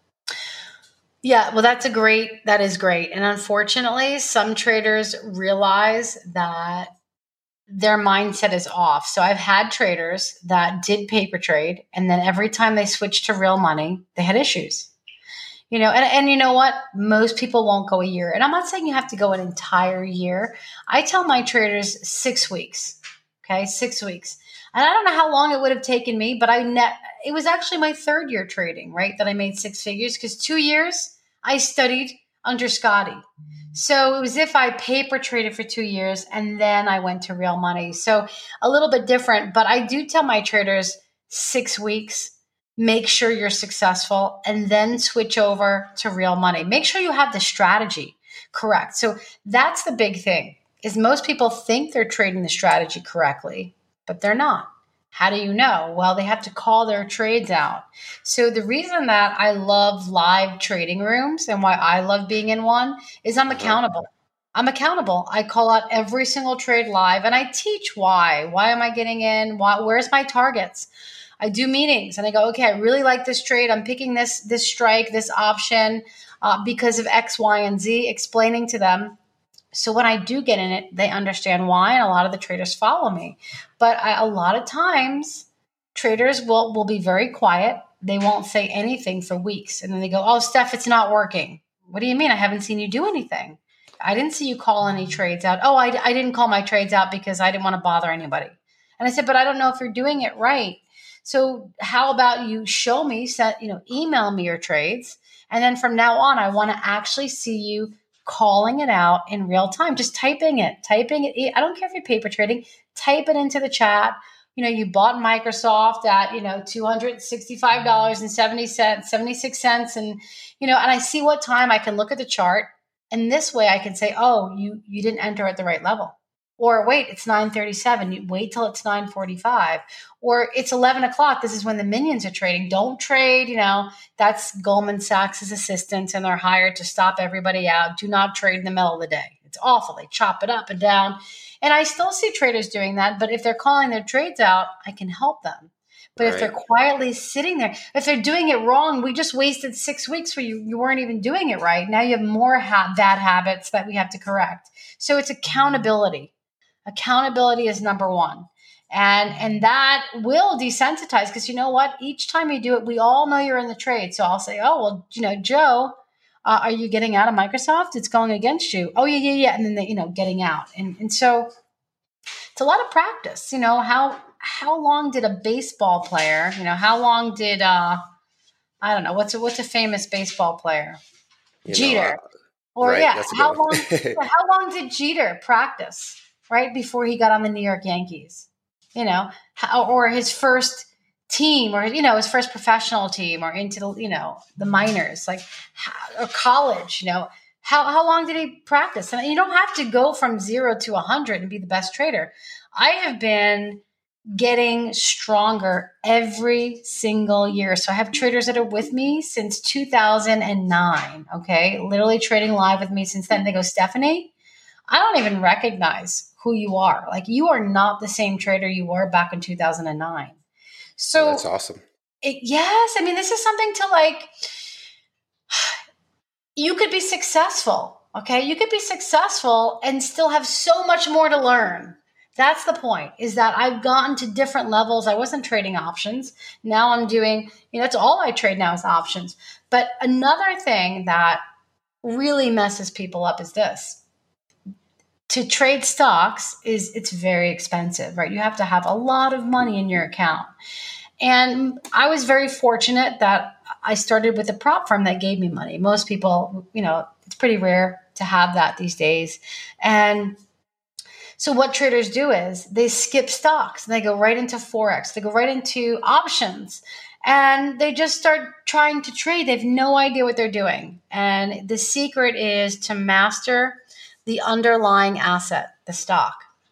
Yeah, well, that is great. And unfortunately, some traders realize that their mindset is off. So I've had traders that did paper trade, and then every time they switched to real money, they had issues. And you know what? Most people won't go a year. And I'm not saying you have to go an entire year. I tell my traders 6 weeks. Okay, 6 weeks. And I don't know how long it would have taken me, but it was actually my third year trading, right? That I made 6 figures, because 2 years I studied under Scotty. So it was if I paper traded for 2 years and then I went to real money. So a little bit different, but I do tell my traders 6 weeks, make sure you're successful, and then switch over to real money. Make sure you have the strategy correct. So that's the big thing, is most people think they're trading the strategy correctly, but they're not. How do you know? Well, they have to call their trades out. So the reason that I love live trading rooms and why I love being in one is I'm accountable. I'm accountable. I call out every single trade live, and I teach why. Why am I getting in? Where's my targets? I do meetings and I go, okay, I really like this trade. I'm picking this strike, this option because of X, Y, and Z, explaining to them. So when I do get in it, they understand why, and a lot of the traders follow me. But a lot of times, traders will be very quiet. They won't say anything for weeks. And then they go, oh, Steph, it's not working. What do you mean? I haven't seen you do anything. I didn't see you call any trades out. Oh, I didn't call my trades out because I didn't want to bother anybody. And I said, but I don't know if you're doing it right. So how about you show me, email me your trades. And then from now on, I want to actually see you calling it out in real time, just typing it. I don't care if you're paper trading, type it into the chat. You bought Microsoft at, $265.76. And, and I see what time. I can look at the chart, and this way I can say, oh, you didn't enter at the right level. Or wait, it's 9:37. You wait till it's 9:45. Or it's 11 o'clock. This is when the minions are trading. Don't trade. That's Goldman Sachs' assistants, and they're hired to stop everybody out. Do not trade in the middle of the day. It's awful. They chop it up and down. And I still see traders doing that. But if they're calling their trades out, I can help them. But if they're quietly sitting there, if they're doing it wrong, we just wasted 6 weeks where you weren't even doing it right. Now you have more bad habits that we have to correct. So it's accountability. Accountability is number one. And that will desensitize, because you know what? Each time you do it, we all know you're in the trade. So I'll say, oh, well, Joe, are you getting out of Microsoft? It's going against you. Oh, yeah. And then, getting out. And so it's a lot of practice. How long did a baseball player, how long did, I don't know, what's a famous baseball player? Jeter. How long did Jeter practice? Right before he got on the New York Yankees, or his first team, or his first professional team, or into the minors, or college. How long did he practice? And you don't have to go from 0 to 100 and be the best trader. I have been getting stronger every single year. So I have traders that are with me since 2009. Okay, literally trading live with me since then. They go, Stephanie, I don't even recognize who you are. You are not the same trader you were back in 2009. So that's awesome. Yes. I mean, this is something to you could be successful. Okay. You could be successful and still have so much more to learn. That's the point, is that I've gotten to different levels. I wasn't trading options. Now I'm doing, that's all I trade now is options. But another thing that really messes people up is this. To trade stocks it's very expensive, right? You have to have a lot of money in your account. And I was very fortunate that I started with a prop firm that gave me money. Most people, it's pretty rare to have that these days. And so what traders do is they skip stocks and they go right into Forex. They go right into options. And they just start trying to trade. They have no idea what they're doing. And the secret is to master the underlying asset, the stock.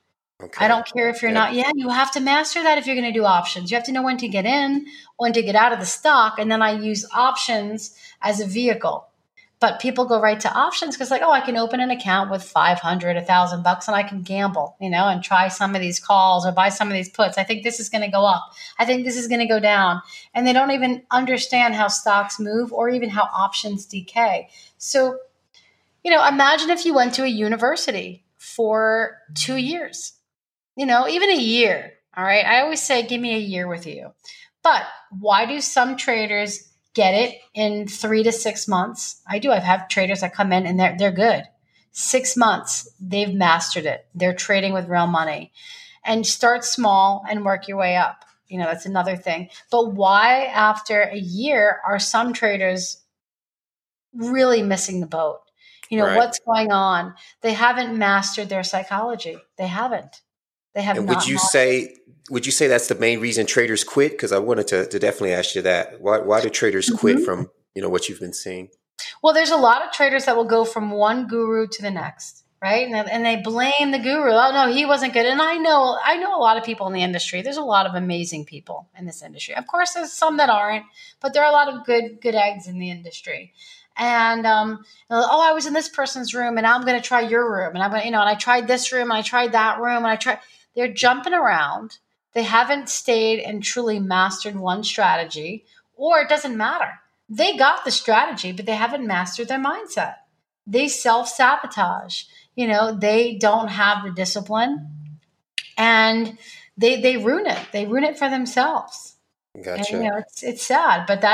I Okay. don't care if you're Yeah. not, you have to master that if you're going to do options. You have to know when to get in, when to get out of the stock. And then I use options as a vehicle. But people go right to options because, like, oh, I can open an account with 500, $1,000 and I can gamble, and try some of these calls or buy some of these puts. I think this is going to go up. I think this is going to go down. And they don't even understand how stocks move or even how options decay. So, imagine if you went to a university for 2 years, even a year. All right. I always say, give me a year with you. But why do some traders get it in 3 to 6 months? I do. I've had traders that come in and they're good. 6 months, they've mastered it. They're trading with real money. And start small and work your way up. That's another thing. But why, after a year, are some traders really missing the boat? Right. What's going on? They haven't mastered their psychology. They haven't. They have And not. would you say that's the main reason traders quit? Because I wanted to definitely ask you that. Why do traders quit from, what you've been seeing? Well, there's a lot of traders that will go from one guru to the next, right? And they blame the guru. Oh no, he wasn't good. And I know a lot of people in the industry. There's a lot of amazing people in this industry. Of course, there's some that aren't, but there are a lot of good eggs in the industry. And I was in this person's room, and I'm going to try your room, and I'm going, and I tried this room, and I tried that room, and They're jumping around. They haven't stayed and truly mastered one strategy, or it doesn't matter. They got the strategy, but they haven't mastered their mindset. They self-sabotage. They don't have the discipline, and they ruin it. They ruin it for themselves. Gotcha. And it's sad, but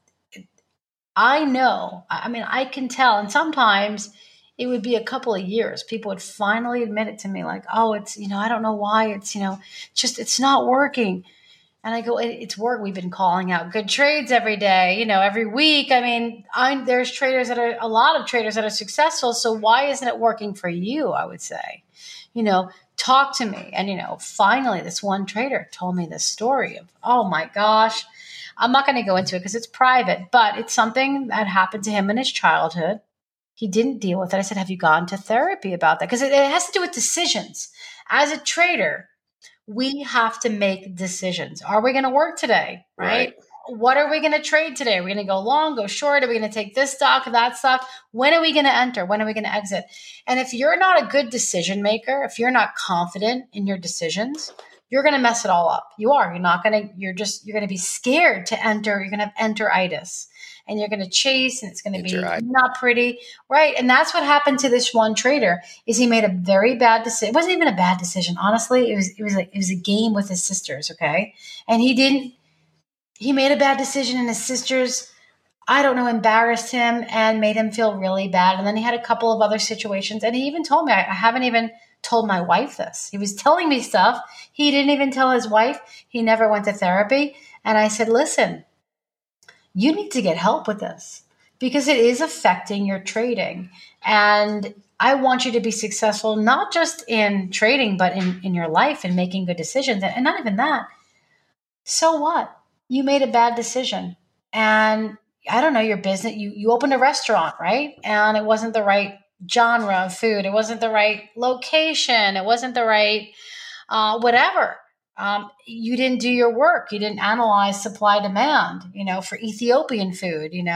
I know. I mean, I can tell, and sometimes it would be a couple of years. People would finally admit it to me, like, oh, it's, I don't know why it's, it's not working. And I go, it's work. We've been calling out good trades every day, every week. I mean, there's a lot of traders that are successful. So why isn't it working for you? I would say, talk to me. And, finally this one trader told me this story of, oh my gosh, I'm not going to go into it because it's private, but it's something that happened to him in his childhood. He didn't deal with it. I said, have you gone to therapy about that? Because it has to do with decisions. As a trader, we have to make decisions. Are we going to work today? Right? What are we going to trade today? Are we going to go long, go short? Are we going to take this stock, that stock? When are we going to enter? When are we going to exit? And if you're not a good decision maker, if you're not confident in your decisions, you're going to mess it all up. You're going to be scared to enter. You're going to have enteritis, and you're going to chase, and it's going to be not pretty. Right. And that's what happened to this one trader is he made a very bad decision. It wasn't even a bad decision. Honestly, it was a game with his sisters. Okay. And he made a bad decision, and his sisters, I don't know, embarrassed him and made him feel really bad. And then he had a couple of other situations, and he even told me, I haven't even told my wife this. He was telling me stuff. He didn't even tell his wife. He never went to therapy. And I said, listen, you need to get help with this because it is affecting your trading. And I want you to be successful, not just in trading, but in your life and making good decisions. And not even that. So what? You made a bad decision. And I don't know, your business, you opened a restaurant, right? And it wasn't the right genre of food. It wasn't the right location. It wasn't the right whatever. You didn't do your work. You didn't analyze supply demand, for Ethiopian food, in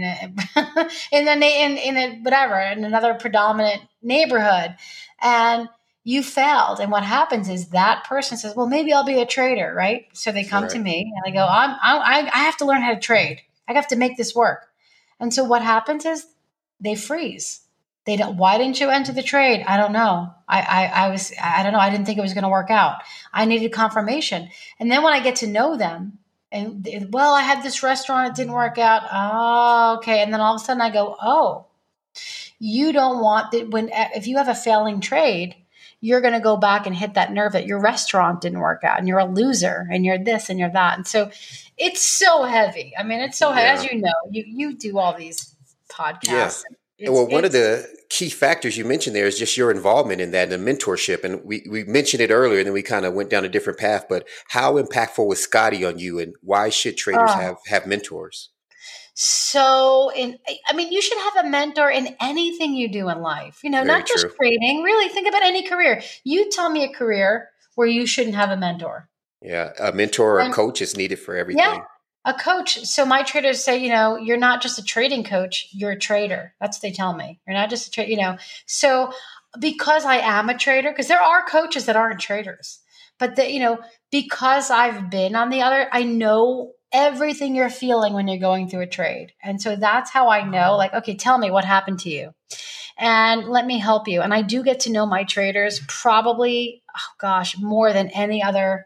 another predominant neighborhood. And you failed. And what happens is that person says, well, maybe I'll be a trader, right? So they come to me and I go, I have to learn how to trade. I have to make this work. And so what happens is they freeze. They don't. Why didn't you enter the trade? I don't know. I don't know. I didn't think it was going to work out. I needed confirmation. And then when I get to know them, and I had this restaurant, it didn't work out. Oh, okay. And then all of a sudden I go, oh, you don't want that. If you have a failing trade, you're going to go back and hit that nerve that your restaurant didn't work out, and you're a loser, and you're this and you're that. And so it's so heavy. I mean, it's so heavy. As you know, you do all these podcasts. Yeah. One of the key factors you mentioned there is just your involvement in that and the mentorship. And we mentioned it earlier, and then we kind of went down a different path. But how impactful was Scotty on you, and why should traders have mentors? you should have a mentor in anything you do in life, Very not just true. trading. Really think about any career. You tell me a career where you shouldn't have a mentor. Yeah, a mentor or a And coach is needed for yeah, everything. a coach. So my traders say, you're not just a trading coach, you're a trader. That's what they tell me. You're not just a trader, So because I am a trader, because there are coaches that aren't traders, but because I've been on the other, I know everything you're feeling when you're going through a trade. And so that's how I know, like, okay, tell me what happened to you and let me help you. And I do get to know my traders probably, oh gosh, more than any other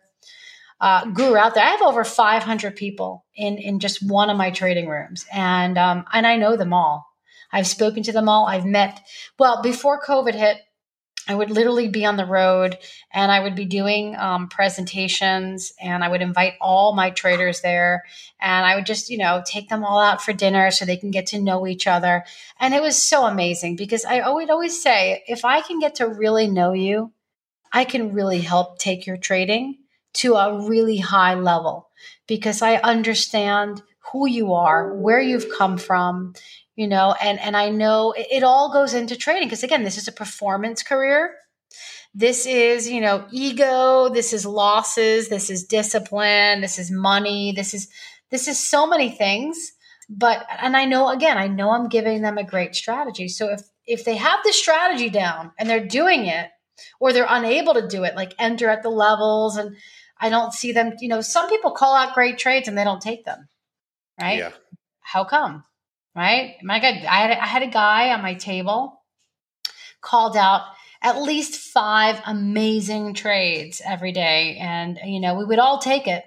guru out there. I have over 500 people in just one of my trading rooms, and I know them all. I've spoken to them all. I've met. Well, before COVID hit, I would literally be on the road, and I would be doing presentations, and I would invite all my traders there, and I would just take them all out for dinner so they can get to know each other, and it was so amazing because I would always say, if I can get to really know you, I can really help take your trading to a really high level because I understand who you are, where you've come from, and I know it all goes into trading because again, this is a performance career. This is, ego, this is losses, this is discipline, this is money, this is so many things. And I know I'm giving them a great strategy. So if they have the strategy down and they're doing it, or they're unable to do it, like enter at the levels, and I don't see them, some people call out great trades and they don't take them, right? Yeah. How come? Right? My God, I had a guy on my table called out at least 5 amazing trades every day. And, we would all take it.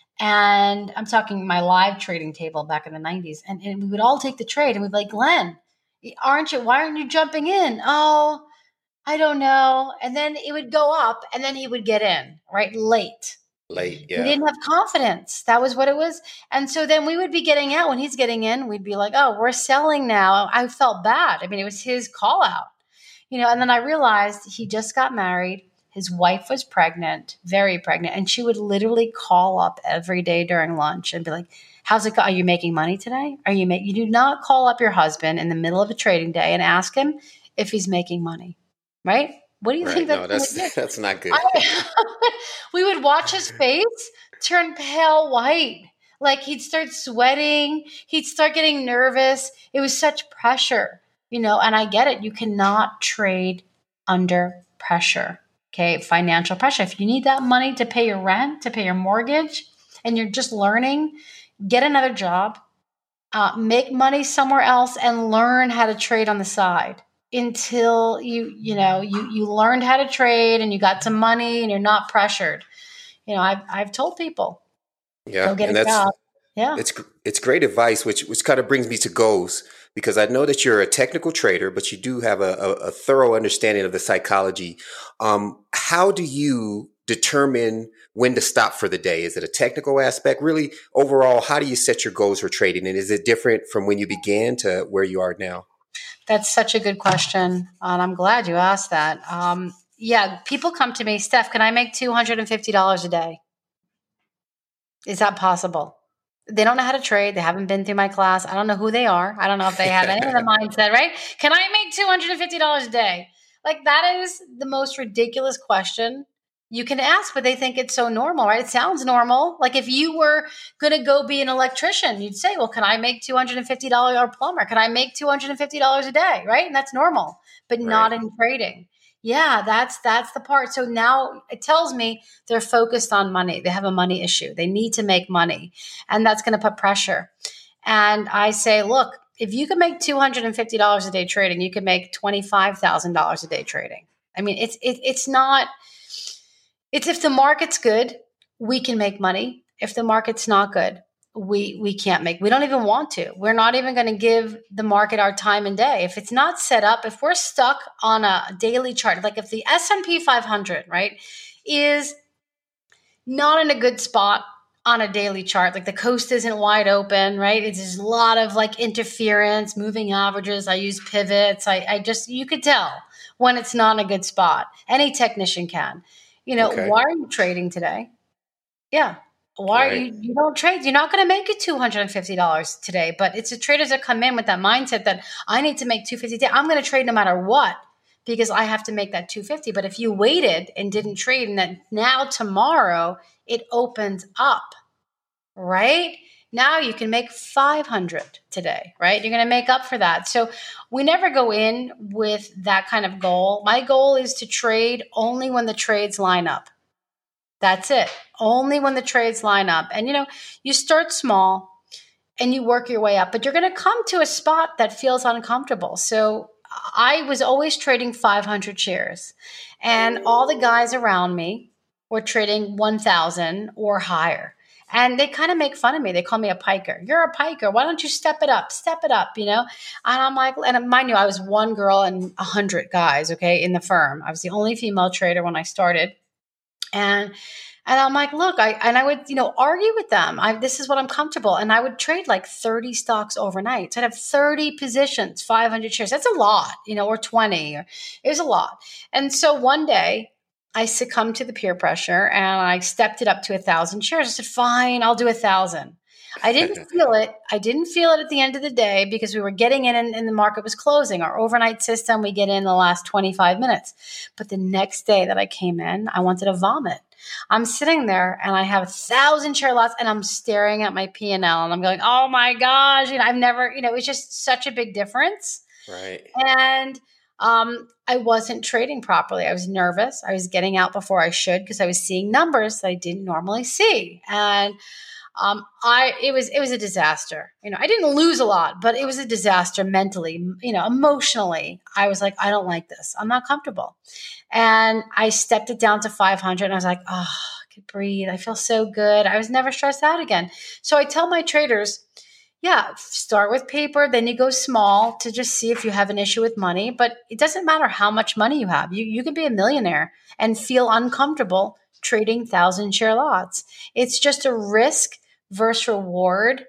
And I'm talking my live trading table back in the 90s. And we would all take the trade and we'd be like, Glenn, why aren't you jumping in? Oh, I don't know. And then it would go up and then he would get in, right? Late. Late, He yeah. didn't have confidence. That was what it was. And so then we would be getting out when he's getting in. We'd be like, oh, we're selling now. I felt bad. I mean, it was his call out, and then I realized he just got married. His wife was pregnant, very pregnant. And she would literally call up every day during lunch and be like, how's it go? Are you making money today? You do not call up your husband in the middle of a trading day and ask him if he's making money. Right? What do you think Right. No, that's going to do? that's not good. We would watch his face turn pale white. Like he'd start sweating. He'd start getting nervous. It was such pressure, and I get it. You cannot trade under pressure. Okay. Financial pressure. If you need that money to pay your rent, to pay your mortgage, and you're just learning, get another job, make money somewhere else and learn how to trade on the side until you learned how to trade and you got some money and you're not pressured. I've told people, Yeah, go get and a job. Yeah. it's great advice, which kind of brings me to goals, because I know that you're a technical trader, but you do have a thorough understanding of the psychology. How do you determine when to stop for the day? Is it a technical aspect? Really, overall, how do you set your goals for trading, and is it different from when you began to where you are now? That's such a good question. And I'm glad you asked that. Yeah, people come to me, Steph, can I make $250 a day? Is that possible? They don't know how to trade. They haven't been through my class. I don't know who they are. I don't know if they have any of the mindset, right? Can I make $250 a day? Like that is the most ridiculous question you can ask, but they think it's so normal, right? It sounds normal. Like if you were going to go be an electrician, you'd say, well, can I make $250 or plumber? Can I make $250 a day? Right? And that's normal, but not Right. in trading. Yeah, that's the part. So now it tells me they're focused on money. They have a money issue. They need to make money, and that's going to put pressure. And I say, look, if you can make $250 a day trading, you can make $25,000 a day trading. I mean, it's not. It's if the market's good, we can make money. If the market's not good, we can't make. We don't even want to. We're not even going to give the market our time and day. If it's not set up, if we're stuck on a daily chart, like if the S&P 500, right, is not in a good spot on a daily chart, like the coast isn't wide open, right? It's just a lot of like interference, moving averages. I use pivots. I just, you could tell when it's not in a good spot. Any technician can. Okay. Why are you trading today? Yeah. Why you don't trade? You're not going to make it $250 today, but it's the traders that come in with that mindset that I need to make $250 today. I'm going to trade no matter what because I have to make that $250. But if you waited and didn't trade, and then now tomorrow it opens up, right? Now you can make 500 today, right? You're going to make up for that. So we never go in with that kind of goal. My goal is to trade only when the trades line up. That's it. Only when the trades line up. And, you start small and you work your way up, but you're going to come to a spot that feels uncomfortable. So I was always trading 500 shares, and all the guys around me were trading 1,000 or higher. And they kind of make fun of me. They call me a piker. You're a piker. Why don't you step it up? Step it up, And I'm like, and mind you, I was one girl and 100 guys, okay, in the firm. I was the only female trader when I started. And I'm like, look, I would, argue with them. This is what I'm comfortable. And I would trade like 30 stocks overnight. So I'd have 30 positions, 500 shares. That's a lot, or 20. It was a lot. And so one day I succumbed to the peer pressure and I stepped it up to 1,000 shares. I said, fine, I'll do 1,000. I didn't feel it. I didn't feel it at the end of the day because we were getting in and the market was closing. Our overnight system, we get in the last 25 minutes. But the next day that I came in, I wanted to vomit. I'm sitting there and I have 1,000 share lots and I'm staring at my P&L and I'm going, oh my gosh, I've never, it was just such a big difference. Right. And I wasn't trading properly. I was nervous. I was getting out before I should because I was seeing numbers that I didn't normally see. And it was a disaster. I didn't lose a lot, but it was a disaster mentally, emotionally. I was like, I don't like this. I'm not comfortable. And I stepped it down to 500 and I was like, oh, I could breathe. I feel so good. I was never stressed out again. So I tell my traders, start with paper, then you go small to just see if you have an issue with money. But it doesn't matter how much money you have. You can be a millionaire and feel uncomfortable trading 1,000 share lots. It's just a risk versus reward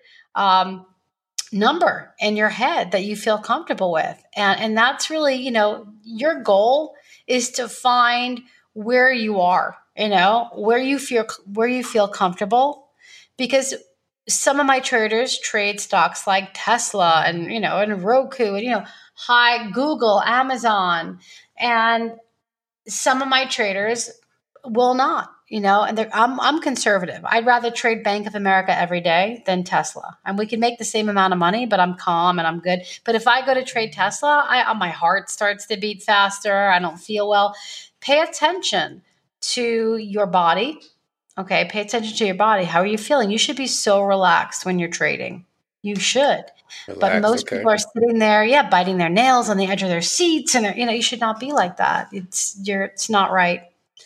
number in your head that you feel comfortable with. And that's really, your goal is to find where you are, where you feel comfortable. Because some of my traders trade stocks like Tesla and, and Roku and, Google, Amazon. And some of my traders will not. And I'm conservative. I'd rather trade Bank of America every day than Tesla. And we can make the same amount of money, but I'm calm and I'm good. But if I go to trade Tesla, my heart starts to beat faster. I don't feel well. Pay attention to your body. Okay, pay attention to your body. How are you feeling? You should be so relaxed when you're trading. You should. Relax, but most people are sitting there, biting their nails on the edge of their seats. And, you should not be like that. It's not right.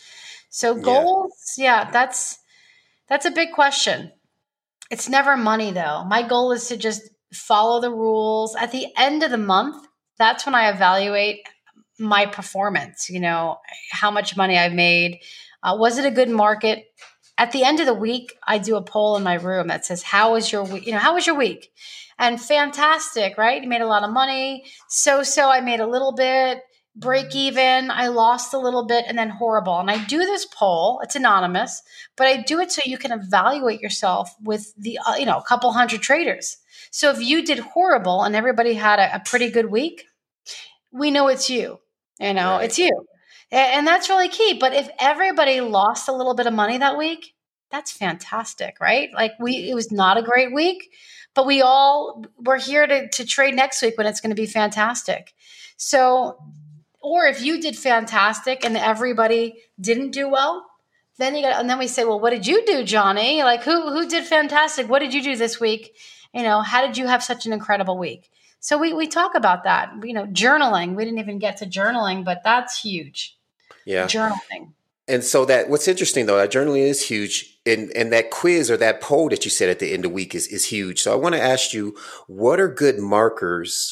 So goals, that's a big question. It's never money though. My goal is to just follow the rules. At the end of the month, that's when I evaluate my performance, how much money I've made. Was it a good market? At the end of the week, I do a poll in my room that says, how was your week? How was your week? And fantastic, right? You made a lot of money. So I made a little bit. Break even, I lost a little bit, and then horrible. And I do this poll. It's anonymous, but I do it so you can evaluate yourself with the a couple hundred traders. So if you did horrible and everybody had a pretty good week, we know it's you. Right. It's you. And that's really key. But if everybody lost a little bit of money that week, that's fantastic, right? Like it was not a great week, but we're here to trade next week when it's going to be fantastic. So, or if you did fantastic and everybody didn't do well, and then we say, well, what did you do, Johnny? Like who did fantastic? What did you do this week? How did you have such an incredible week? So we talk about that, journaling. We didn't even get to journaling, but that's huge. Yeah. Journaling. And so what's interesting though, that journaling is huge. And that quiz or that poll that you said at the end of the week is huge. So I want to ask you, what are good markers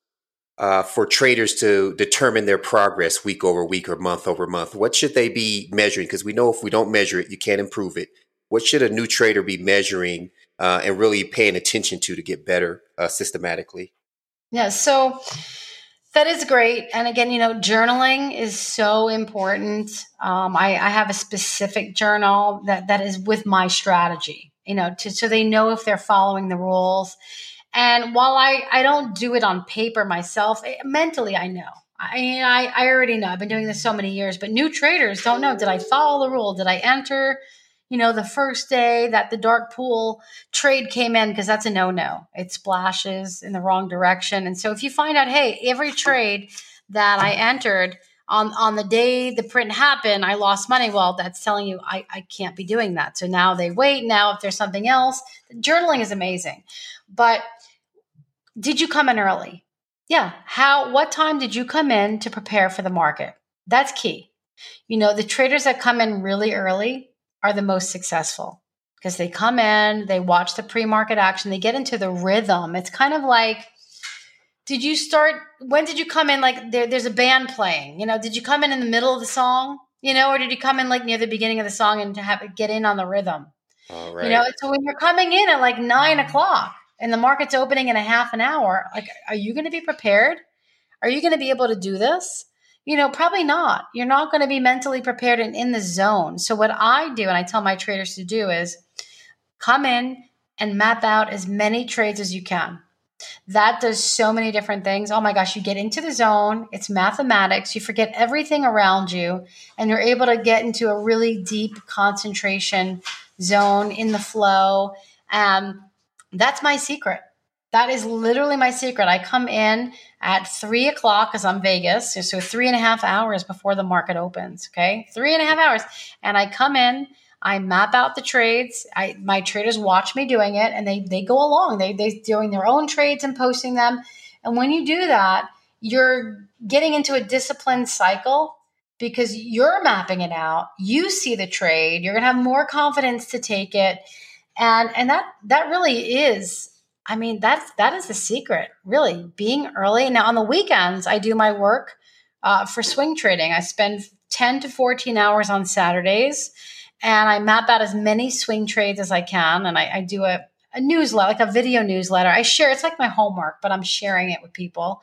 for traders to determine their progress week over week or month over month? What should they be measuring? Because we know if we don't measure it, you can't improve it. What should a new trader be measuring and really paying attention to get better systematically? Yeah. So That is great. And again, journaling is so important. I have a specific journal that is with my strategy, so they know if they're following the rules. And while I don't do it on paper myself, mentally I know. I already know. I've been doing this so many years, but new traders don't know. Did I follow the rule? Did I enter, the first day that the dark pool trade came in? Because that's a no-no. It splashes in the wrong direction. And so if you find out, hey, every trade that I entered on the day the print happened, I lost money. Well, that's telling you I can't be doing that. So now they wait. Now if there's something else, journaling is amazing. But did you come in early? Yeah. What time did you come in to prepare for the market? That's key. The traders that come in really early are the most successful because they come in, they watch the pre-market action, they get into the rhythm. It's kind of like, when did you come in? Like there's a band playing, did you come in the middle of the song, or did you come in like near the beginning of the song and to have it get in on the rhythm? All right. So when you're coming in at like 9:00 and the market's opening in a half an hour, like, are you going to be prepared? Are you going to be able to do this? Probably not. You're not going to be mentally prepared and in the zone. So what I do, and I tell my traders to do, is come in and map out as many trades as you can. That does so many different things. Oh my gosh, you get into the zone. It's mathematics. You forget everything around you, and you're able to get into a really deep concentration zone in the flow. That's my secret. That is literally my secret. I come in at 3:00 because I'm Vegas. So 3.5 hours before the market opens. Okay. 3.5 hours. And I come in, I map out the trades. My traders watch me doing it, and they go along. They're doing their own trades and posting them. And when you do that, you're getting into a disciplined cycle because you're mapping it out. You see the trade. You're going to have more confidence to take it. And that really is, that is the secret, really, being early. Now on the weekends, I do my work for swing trading. I spend 10 to 14 hours on Saturdays, and I map out as many swing trades as I can. And I do a newsletter, like a video newsletter. I share, it's like my homework, but I'm sharing it with people.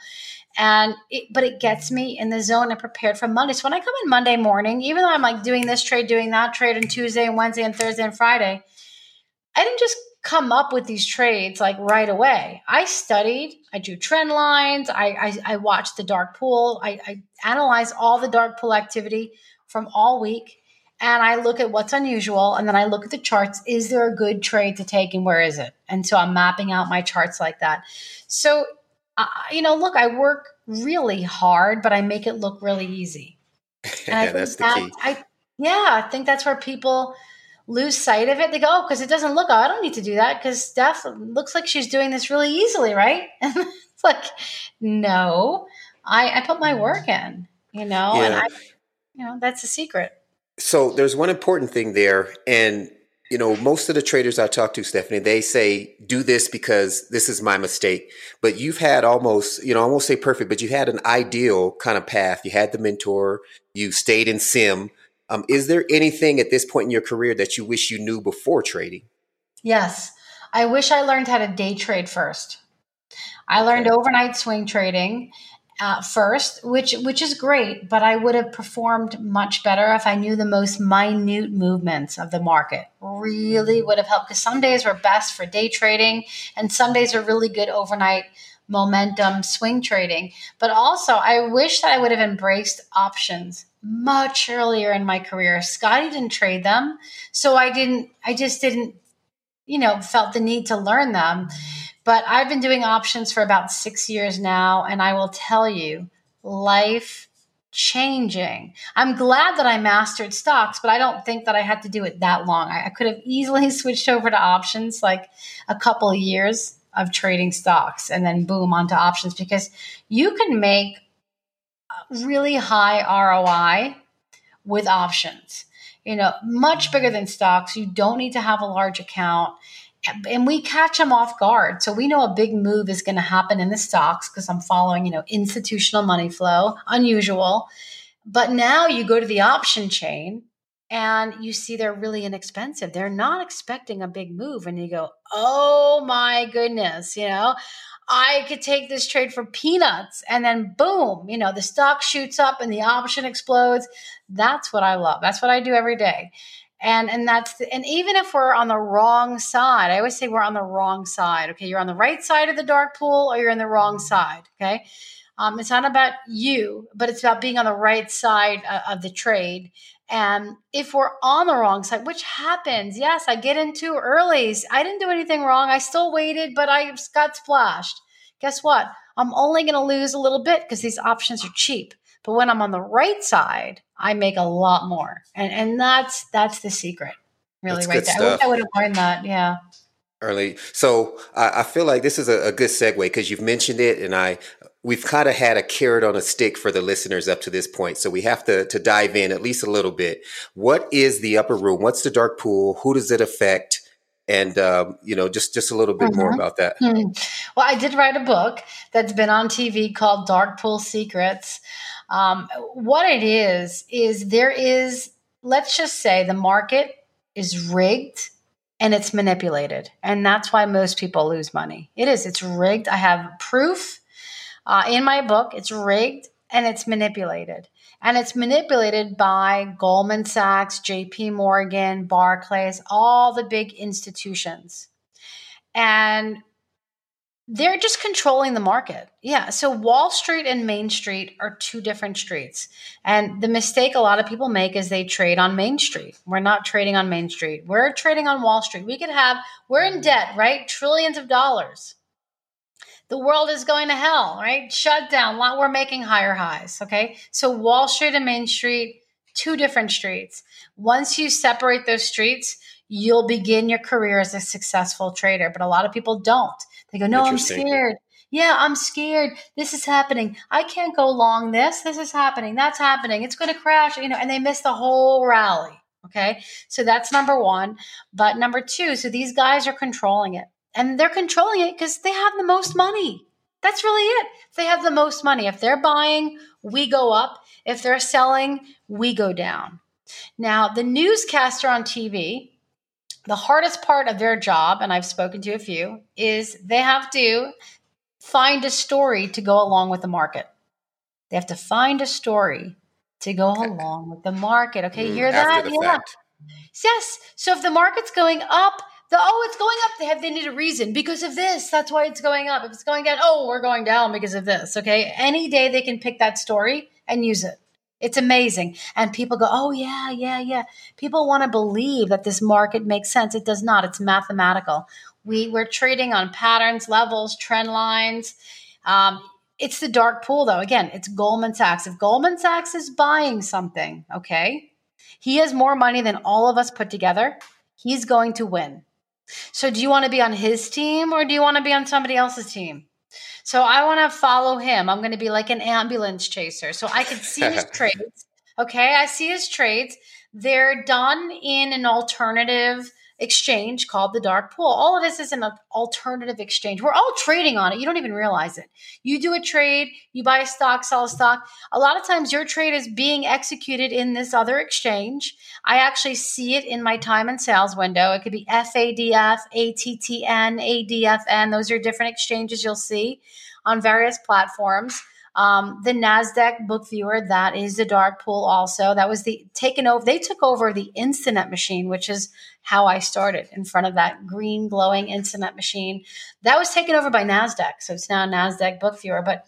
But it gets me in the zone and prepared for Monday. So when I come in Monday morning, even though I'm like doing this trade, doing that trade, and Tuesday and Wednesday and Thursday and Friday, I didn't just come up with these trades like right away. I studied, I drew trend lines, I watched the dark pool, I analyzed all the dark pool activity from all week, and I look at what's unusual, and then I look at the charts. Is there a good trade to take, and where is it? And so I'm mapping out my charts like that. So, look, I work really hard, but I make it look really easy. And That's the key. I think that's where people lose sight of it. They go, because it doesn't look, I don't need to do that because Steph looks like she's doing this really easily, right? And it's like, no, I put my work in, Yeah. and that's the secret. So there's one important thing there. And, most of the traders I talk to, Stephanie, they say, do this because this is my mistake. But you've had almost, I won't say perfect, but you had an ideal kind of path. You had the mentor, you stayed in sim. Is there anything at this point in your career that you wish you knew before trading? Yes. I wish I learned how to day trade first. I learned overnight swing trading first, which is great, but I would have performed much better if I knew the most minute movements of the market. Really would have helped, because some days were best for day trading and some days are really good overnight momentum swing trading. But also, I wish that I would have embraced options much earlier in my career. Scotty didn't trade them, so I just didn't, felt the need to learn them. But I've been doing options for about 6 years now, and I will tell you, life changing. I'm glad that I mastered stocks, but I don't think that I had to do it that long. I could have easily switched over to options like a couple of years of trading stocks and then boom onto options, because you can make really high ROI with options, much bigger than stocks. You don't need to have a large account, and we catch them off guard. So we know a big move is going to happen in the stocks because I'm following, institutional money flow, unusual. But now you go to the option chain and you see they're really inexpensive. They're not expecting a big move. And you go, oh my goodness, I could take this trade for peanuts, and then boom, the stock shoots up and the option explodes. That's what I love. That's what I do every day. And even if we're on the wrong side, I always say we're on the wrong side. Okay. You're on the right side of the dark pool or you're on the wrong side. Okay. It's not about you, but it's about being on the right side of the trade. And if we're on the wrong side, which happens, yes, I get in too early. I didn't do anything wrong. I still waited, but I got splashed. Guess what? I'm only going to lose a little bit because these options are cheap. But when I'm on the right side, I make a lot more. And that's the secret, really, right there. I wish I would have learned that. Yeah. Early. So I feel like this is a good segue because you've mentioned it, and we've kind of had a carrot on a stick for the listeners up to this point. So we have to dive in at least a little bit. What is the upper room? What's the dark pool? Who does it affect? And, just a little bit more about that. Well, I did write a book that's been on TV called Dark Pool Secrets. What it is let's just say the market is rigged and it's manipulated. And that's why most people lose money. It's rigged. I have proof in my book. It's rigged and it's manipulated. And it's manipulated by Goldman Sachs, JP Morgan, Barclays, all the big institutions. And they're just controlling the market. Yeah. So Wall Street and Main Street are two different streets. And the mistake a lot of people make is they trade on Main Street. We're not trading on Main Street. We're trading on Wall Street. We're in debt, right? Trillions of dollars. The world is going to hell, right? Shut down. We're making higher highs. Okay. So Wall Street and Main Street, two different streets. Once you separate those streets, you'll begin your career as a successful trader. But a lot of people don't. They go, no, I'm scared. Yeah, I'm scared. This is happening. I can't go long this. This is happening. That's happening. It's going to crash, and they miss the whole rally. Okay. So that's number one. But number two, so these guys are controlling it. And they're controlling it because they have the most money. That's really it. They have the most money. If they're buying, we go up. If they're selling, we go down. Now, the newscaster on TV, the hardest part of their job, and I've spoken to a few, is they have to find a story to go along with the market. They have to find a story to go along with the market. Okay, hear that? Yeah. Fact. Yes. So if the market's going up, it's going up. They need a reason because of this. That's why it's going up. If it's going down, we're going down because of this. Okay. Any day they can pick that story and use it. It's amazing. And people go, oh, yeah. People want to believe that this market makes sense. It does not. It's mathematical. We're trading on patterns, levels, trend lines. It's the dark pool, though. Again, it's Goldman Sachs. If Goldman Sachs is buying something, okay, he has more money than all of us put together. He's going to win. So do you want to be on his team or do you want to be on somebody else's team? So I want to follow him. I'm going to be like an ambulance chaser. So I can see his trades. Okay, I see his trades. They're done in an alternative exchange called the dark pool. All of this is an alternative exchange. We're all trading on it. You don't even realize it. You do a trade, you buy a stock, sell a stock. A lot of times your trade is being executed in this other exchange. I actually see it in my time and sales window. It could be FADF, ATTN, ADFN. Those are different exchanges you'll see on various platforms. The NASDAQ book viewer, that is the dark pool also. That was they took over the Instinet machine, which is how I started, in front of that green glowing Instinet machine. That was taken over by NASDAQ. So it's now NASDAQ book viewer. But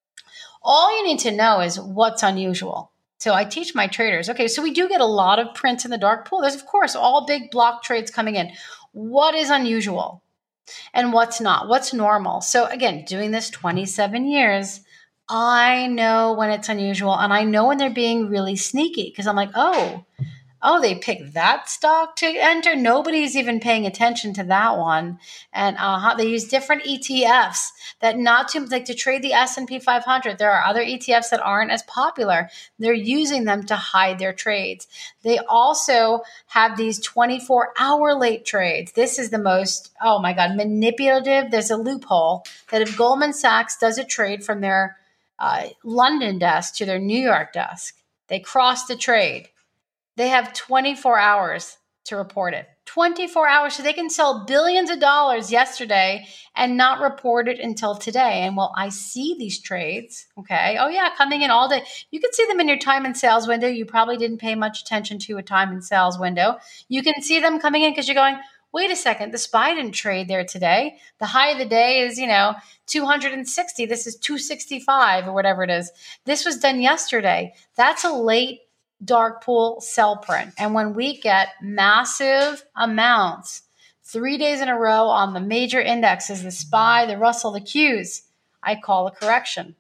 all you need to know is what's unusual. So I teach my traders, okay, so we do get a lot of prints in the dark pool. There's, of course, all big block trades coming in. What is unusual and what's not? What's normal? So again, doing this 27 years, I know when it's unusual and I know when they're being really sneaky because I'm like, oh, they picked that stock to enter. Nobody's even paying attention to that one. And they use different ETFs that to trade the S&P 500. There are other ETFs that aren't as popular. They're using them to hide their trades. They also have these 24-hour late trades. This is the most, oh my God, manipulative. There's a loophole that if Goldman Sachs does a trade from their London desk to their New York desk, they cross the trade. They have 24 hours to report it. 24 hours. So they can sell billions of dollars yesterday and not report it until today. And well, I see these trades. Okay. Oh, yeah. Coming in all day. You can see them in your time and sales window. You probably didn't pay much attention to a time and sales window. You can see them coming in because you're going, wait a second, the SPY didn't trade there today. The high of the day is, 260. This is 265 or whatever it is. This was done yesterday. That's a late dark pool sell print. And when we get massive amounts 3 days in a row on the major indexes, the SPY, the Russell, the Qs, I call a correction.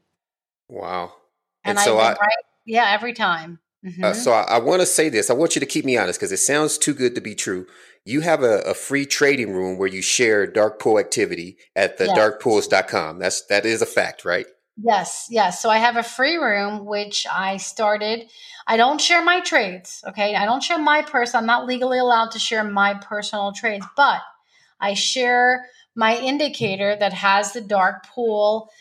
Wow. And so right, every time. Mm-hmm. So I want to say this. I want you to keep me honest because it sounds too good to be true. You have a free trading room where you share dark pool activity at the darkpools.com. That is a fact, right? Yes. So I have a free room, which I started. I don't share my trades. Okay. I don't share my I'm not legally allowed to share my personal trades, but I share my indicator that has the dark pool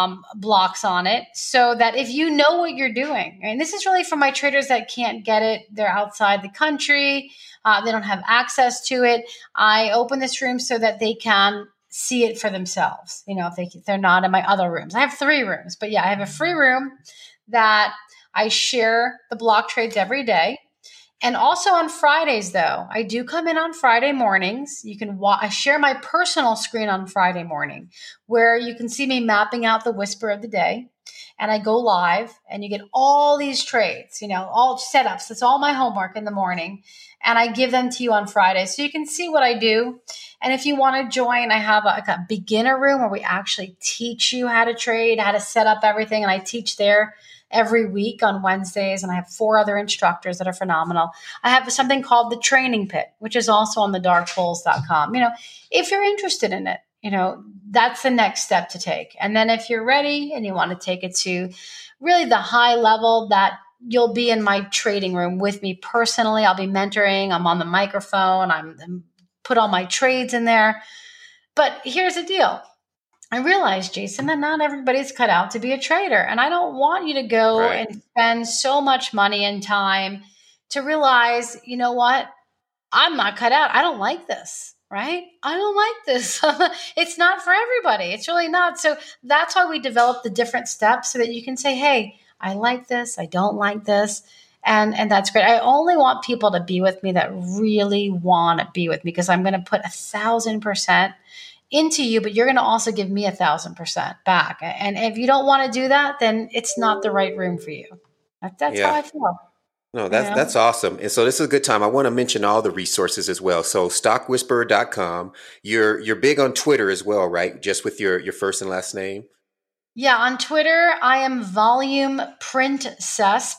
blocks on it so that if you know what you're doing, and this is really for my traders that can't get it, they're outside the country, they don't have access to it. I open this room so that they can see it for themselves. If they're not in my other rooms. I have 3 rooms, but I have a free room that I share the block trades every day. And also on Fridays, though, I do come in on Friday mornings. You can I share my personal screen on Friday morning where you can see me mapping out the whisper of the day. And I go live and you get all these trades, all setups. That's all my homework in the morning. And I give them to you on Friday. So you can see what I do. And if you want to join, I have a beginner room where we actually teach you how to trade, how to set up everything. And I teach there every week on Wednesdays. And I have 4 other instructors that are phenomenal. I have something called the Training Pit, which is also on the darkpools.com. If you're interested in it, that's the next step to take. And then if you're ready and you want to take it to really the high level, that you'll be in my trading room with me personally. I'll be mentoring. I'm on the microphone. I'm put all my trades in there. But here's the deal. I realize, Jason, that not everybody's cut out to be a trader. And I don't want you to go and spend so much money and time to realize, you know what? I'm not cut out. I don't like this. Right? I don't like this. It's not for everybody. It's really not. So that's why we develop the different steps so that you can say, hey, I like this. I don't like this. And that's great. I only want people to be with me that really want to be with me because I'm going to put 1,000% into you, but you're going to also give me 1,000% back. And if you don't want to do that, then it's not the right room for you. That's how I feel. No, that's awesome. And so this is a good time. I want to mention all the resources as well. So stockwhisperer.com. You're big on Twitter as well, right? Just with your first and last name. Yeah, on Twitter, I am Volume Printcess,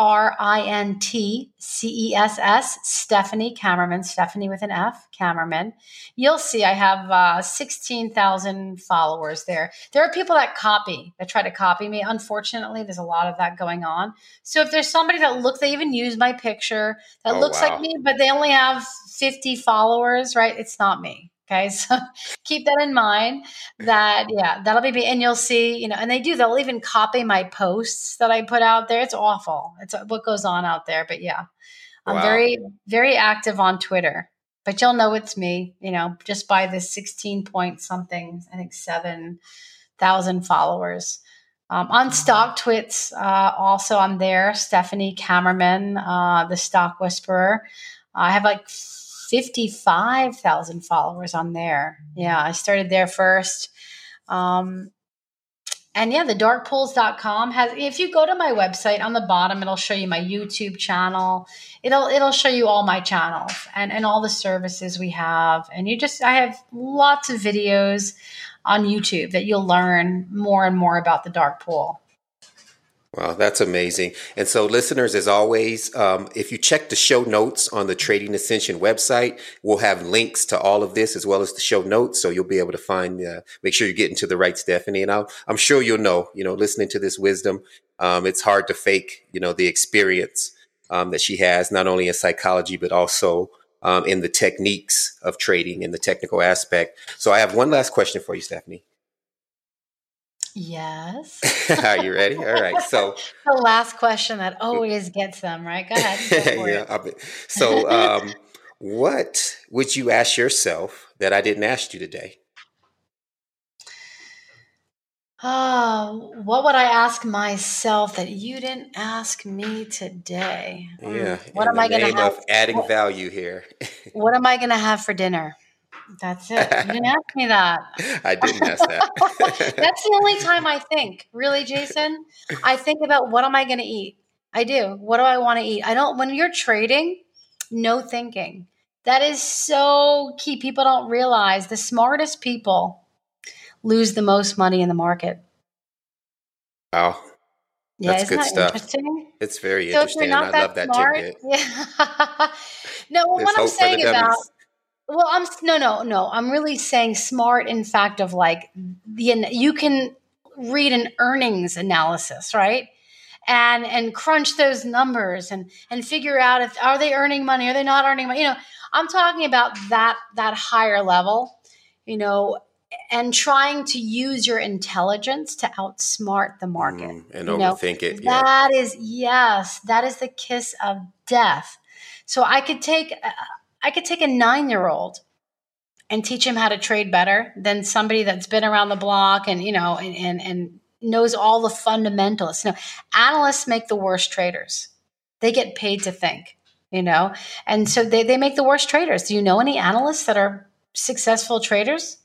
PRINTCESS, Stephanie Kammerman, Stephanie with an F, Kammerman. You'll see I have 16,000 followers there. There are people that try to copy me. Unfortunately, there's a lot of that going on. So if there's somebody they even use my picture that looks like me, but they only have 50 followers, right? It's not me. Okay, so keep that in mind that'll be me. And you'll see, and they'll even copy my posts that I put out there. It's awful. It's what goes on out there. But I'm very, very active on Twitter. But you'll know it's me, just by the 16 point something, I think 7,000 followers. On Stock Twits, also I'm there, Stephanie Kammerman, the Stock Whisperer. I have 55,000 followers on there. Yeah, I started there first. The darkpools.com if you go to my website on the bottom, it'll show you my YouTube channel. It'll show you all my channels and all the services we have. And I have lots of videos on YouTube that you'll learn more and more about the dark pool. Wow, that's amazing. And so listeners, as always, if you check the show notes on the Trading Ascension website, we'll have links to all of this as well as the show notes. So you'll be able to find, make sure you're getting to the right Stephanie. And I'm sure you'll know, listening to this wisdom, it's hard to fake, the experience that she has, not only in psychology, but also in the techniques of trading and the technical aspect. So I have one last question for you, Stephanie. Yes. Are you ready? All right. So The last question that always gets them, right? Go ahead. Go for it. so what would you ask yourself that I didn't ask you today? Oh, what would I ask myself that you didn't ask me today? Yeah, What in am the I going to name have? of adding What, value here. what am I going to have for dinner? That's it. You didn't ask me that. I didn't ask that. That's the only time I think. Really, Jason? I think about what am I going to eat? I do. What do I want to eat? I don't, when you're trading, no thinking. That is so key. People don't realize the smartest people lose the most money in the market. Wow, Yeah, that's isn't good that stuff. interesting? It's very So if you're interesting, and not I that love that smart, tidbit. yeah. No, well, There's what I'm hope for the saying about, dummies. well, no. I'm really saying smart in fact of like you can read an earnings analysis, right? And crunch those numbers and figure out if are they earning money, are they not earning money? I'm talking about that higher level, you know, and trying to use your intelligence to outsmart the market. And You know, overthink it. Yeah. that is yes, that is the kiss of death. So I could take a 9-year-old and teach him how to trade better than somebody that's been around the block and and knows all the fundamentals. Analysts make the worst traders. They get paid to think, and so they make the worst traders. Do you know any analysts that are successful traders?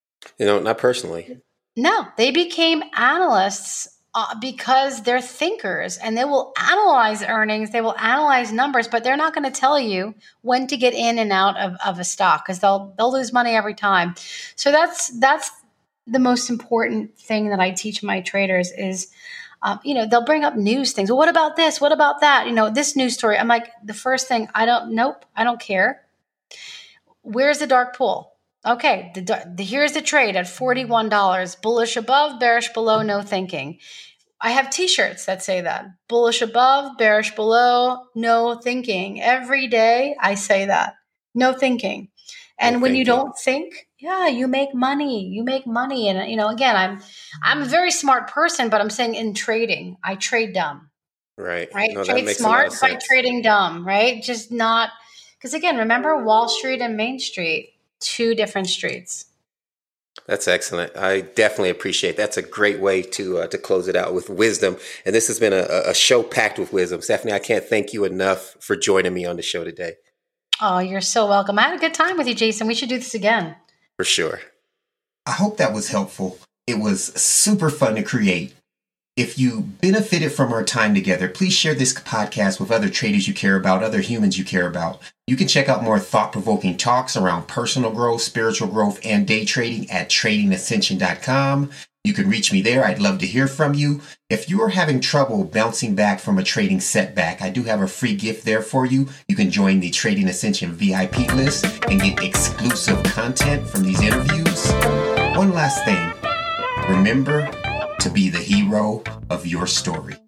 Not personally. No, they became analysts because they're thinkers and they will analyze earnings, they will analyze numbers, but they're not going to tell you when to get in and out of a stock because they'll lose money every time. So that's the most important thing that I teach my traders is, they'll bring up news things. Well, what about this? What about that? This news story. I'm like, the first thing, I don't care. Where's the dark pool? Okay, here's the trade at $41. Bullish above, bearish below, no thinking. I have t-shirts that say that. Bullish above, bearish below, no thinking. Every day I say that. No thinking. And when you don't think, you make money. You make money. And again, I'm a very smart person, but I'm saying in trading, I trade dumb. Right. Right? No, that Trade makes a lot of smart by sense. trading dumb, right? Just not. Because again, remember Wall Street and Main Street, 2 different streets. That's excellent. I definitely appreciate that. That's a great way to close it out with wisdom. And this has been a show packed with wisdom. Stephanie, I can't thank you enough for joining me on the show today. Oh, you're so welcome. I had a good time with you, Jason. We should do this again. For sure. I hope that was helpful. It was super fun to create. If you benefited from our time together, please share this podcast with other traders you care about, other humans you care about. You can check out more thought-provoking talks around personal growth, spiritual growth, and day trading at tradingascension.com. You can reach me there. I'd love to hear from you. If you are having trouble bouncing back from a trading setback, I do have a free gift there for you. You can join the Trading Ascension VIP list and get exclusive content from these interviews. One last thing. Remember to be the hero of your story.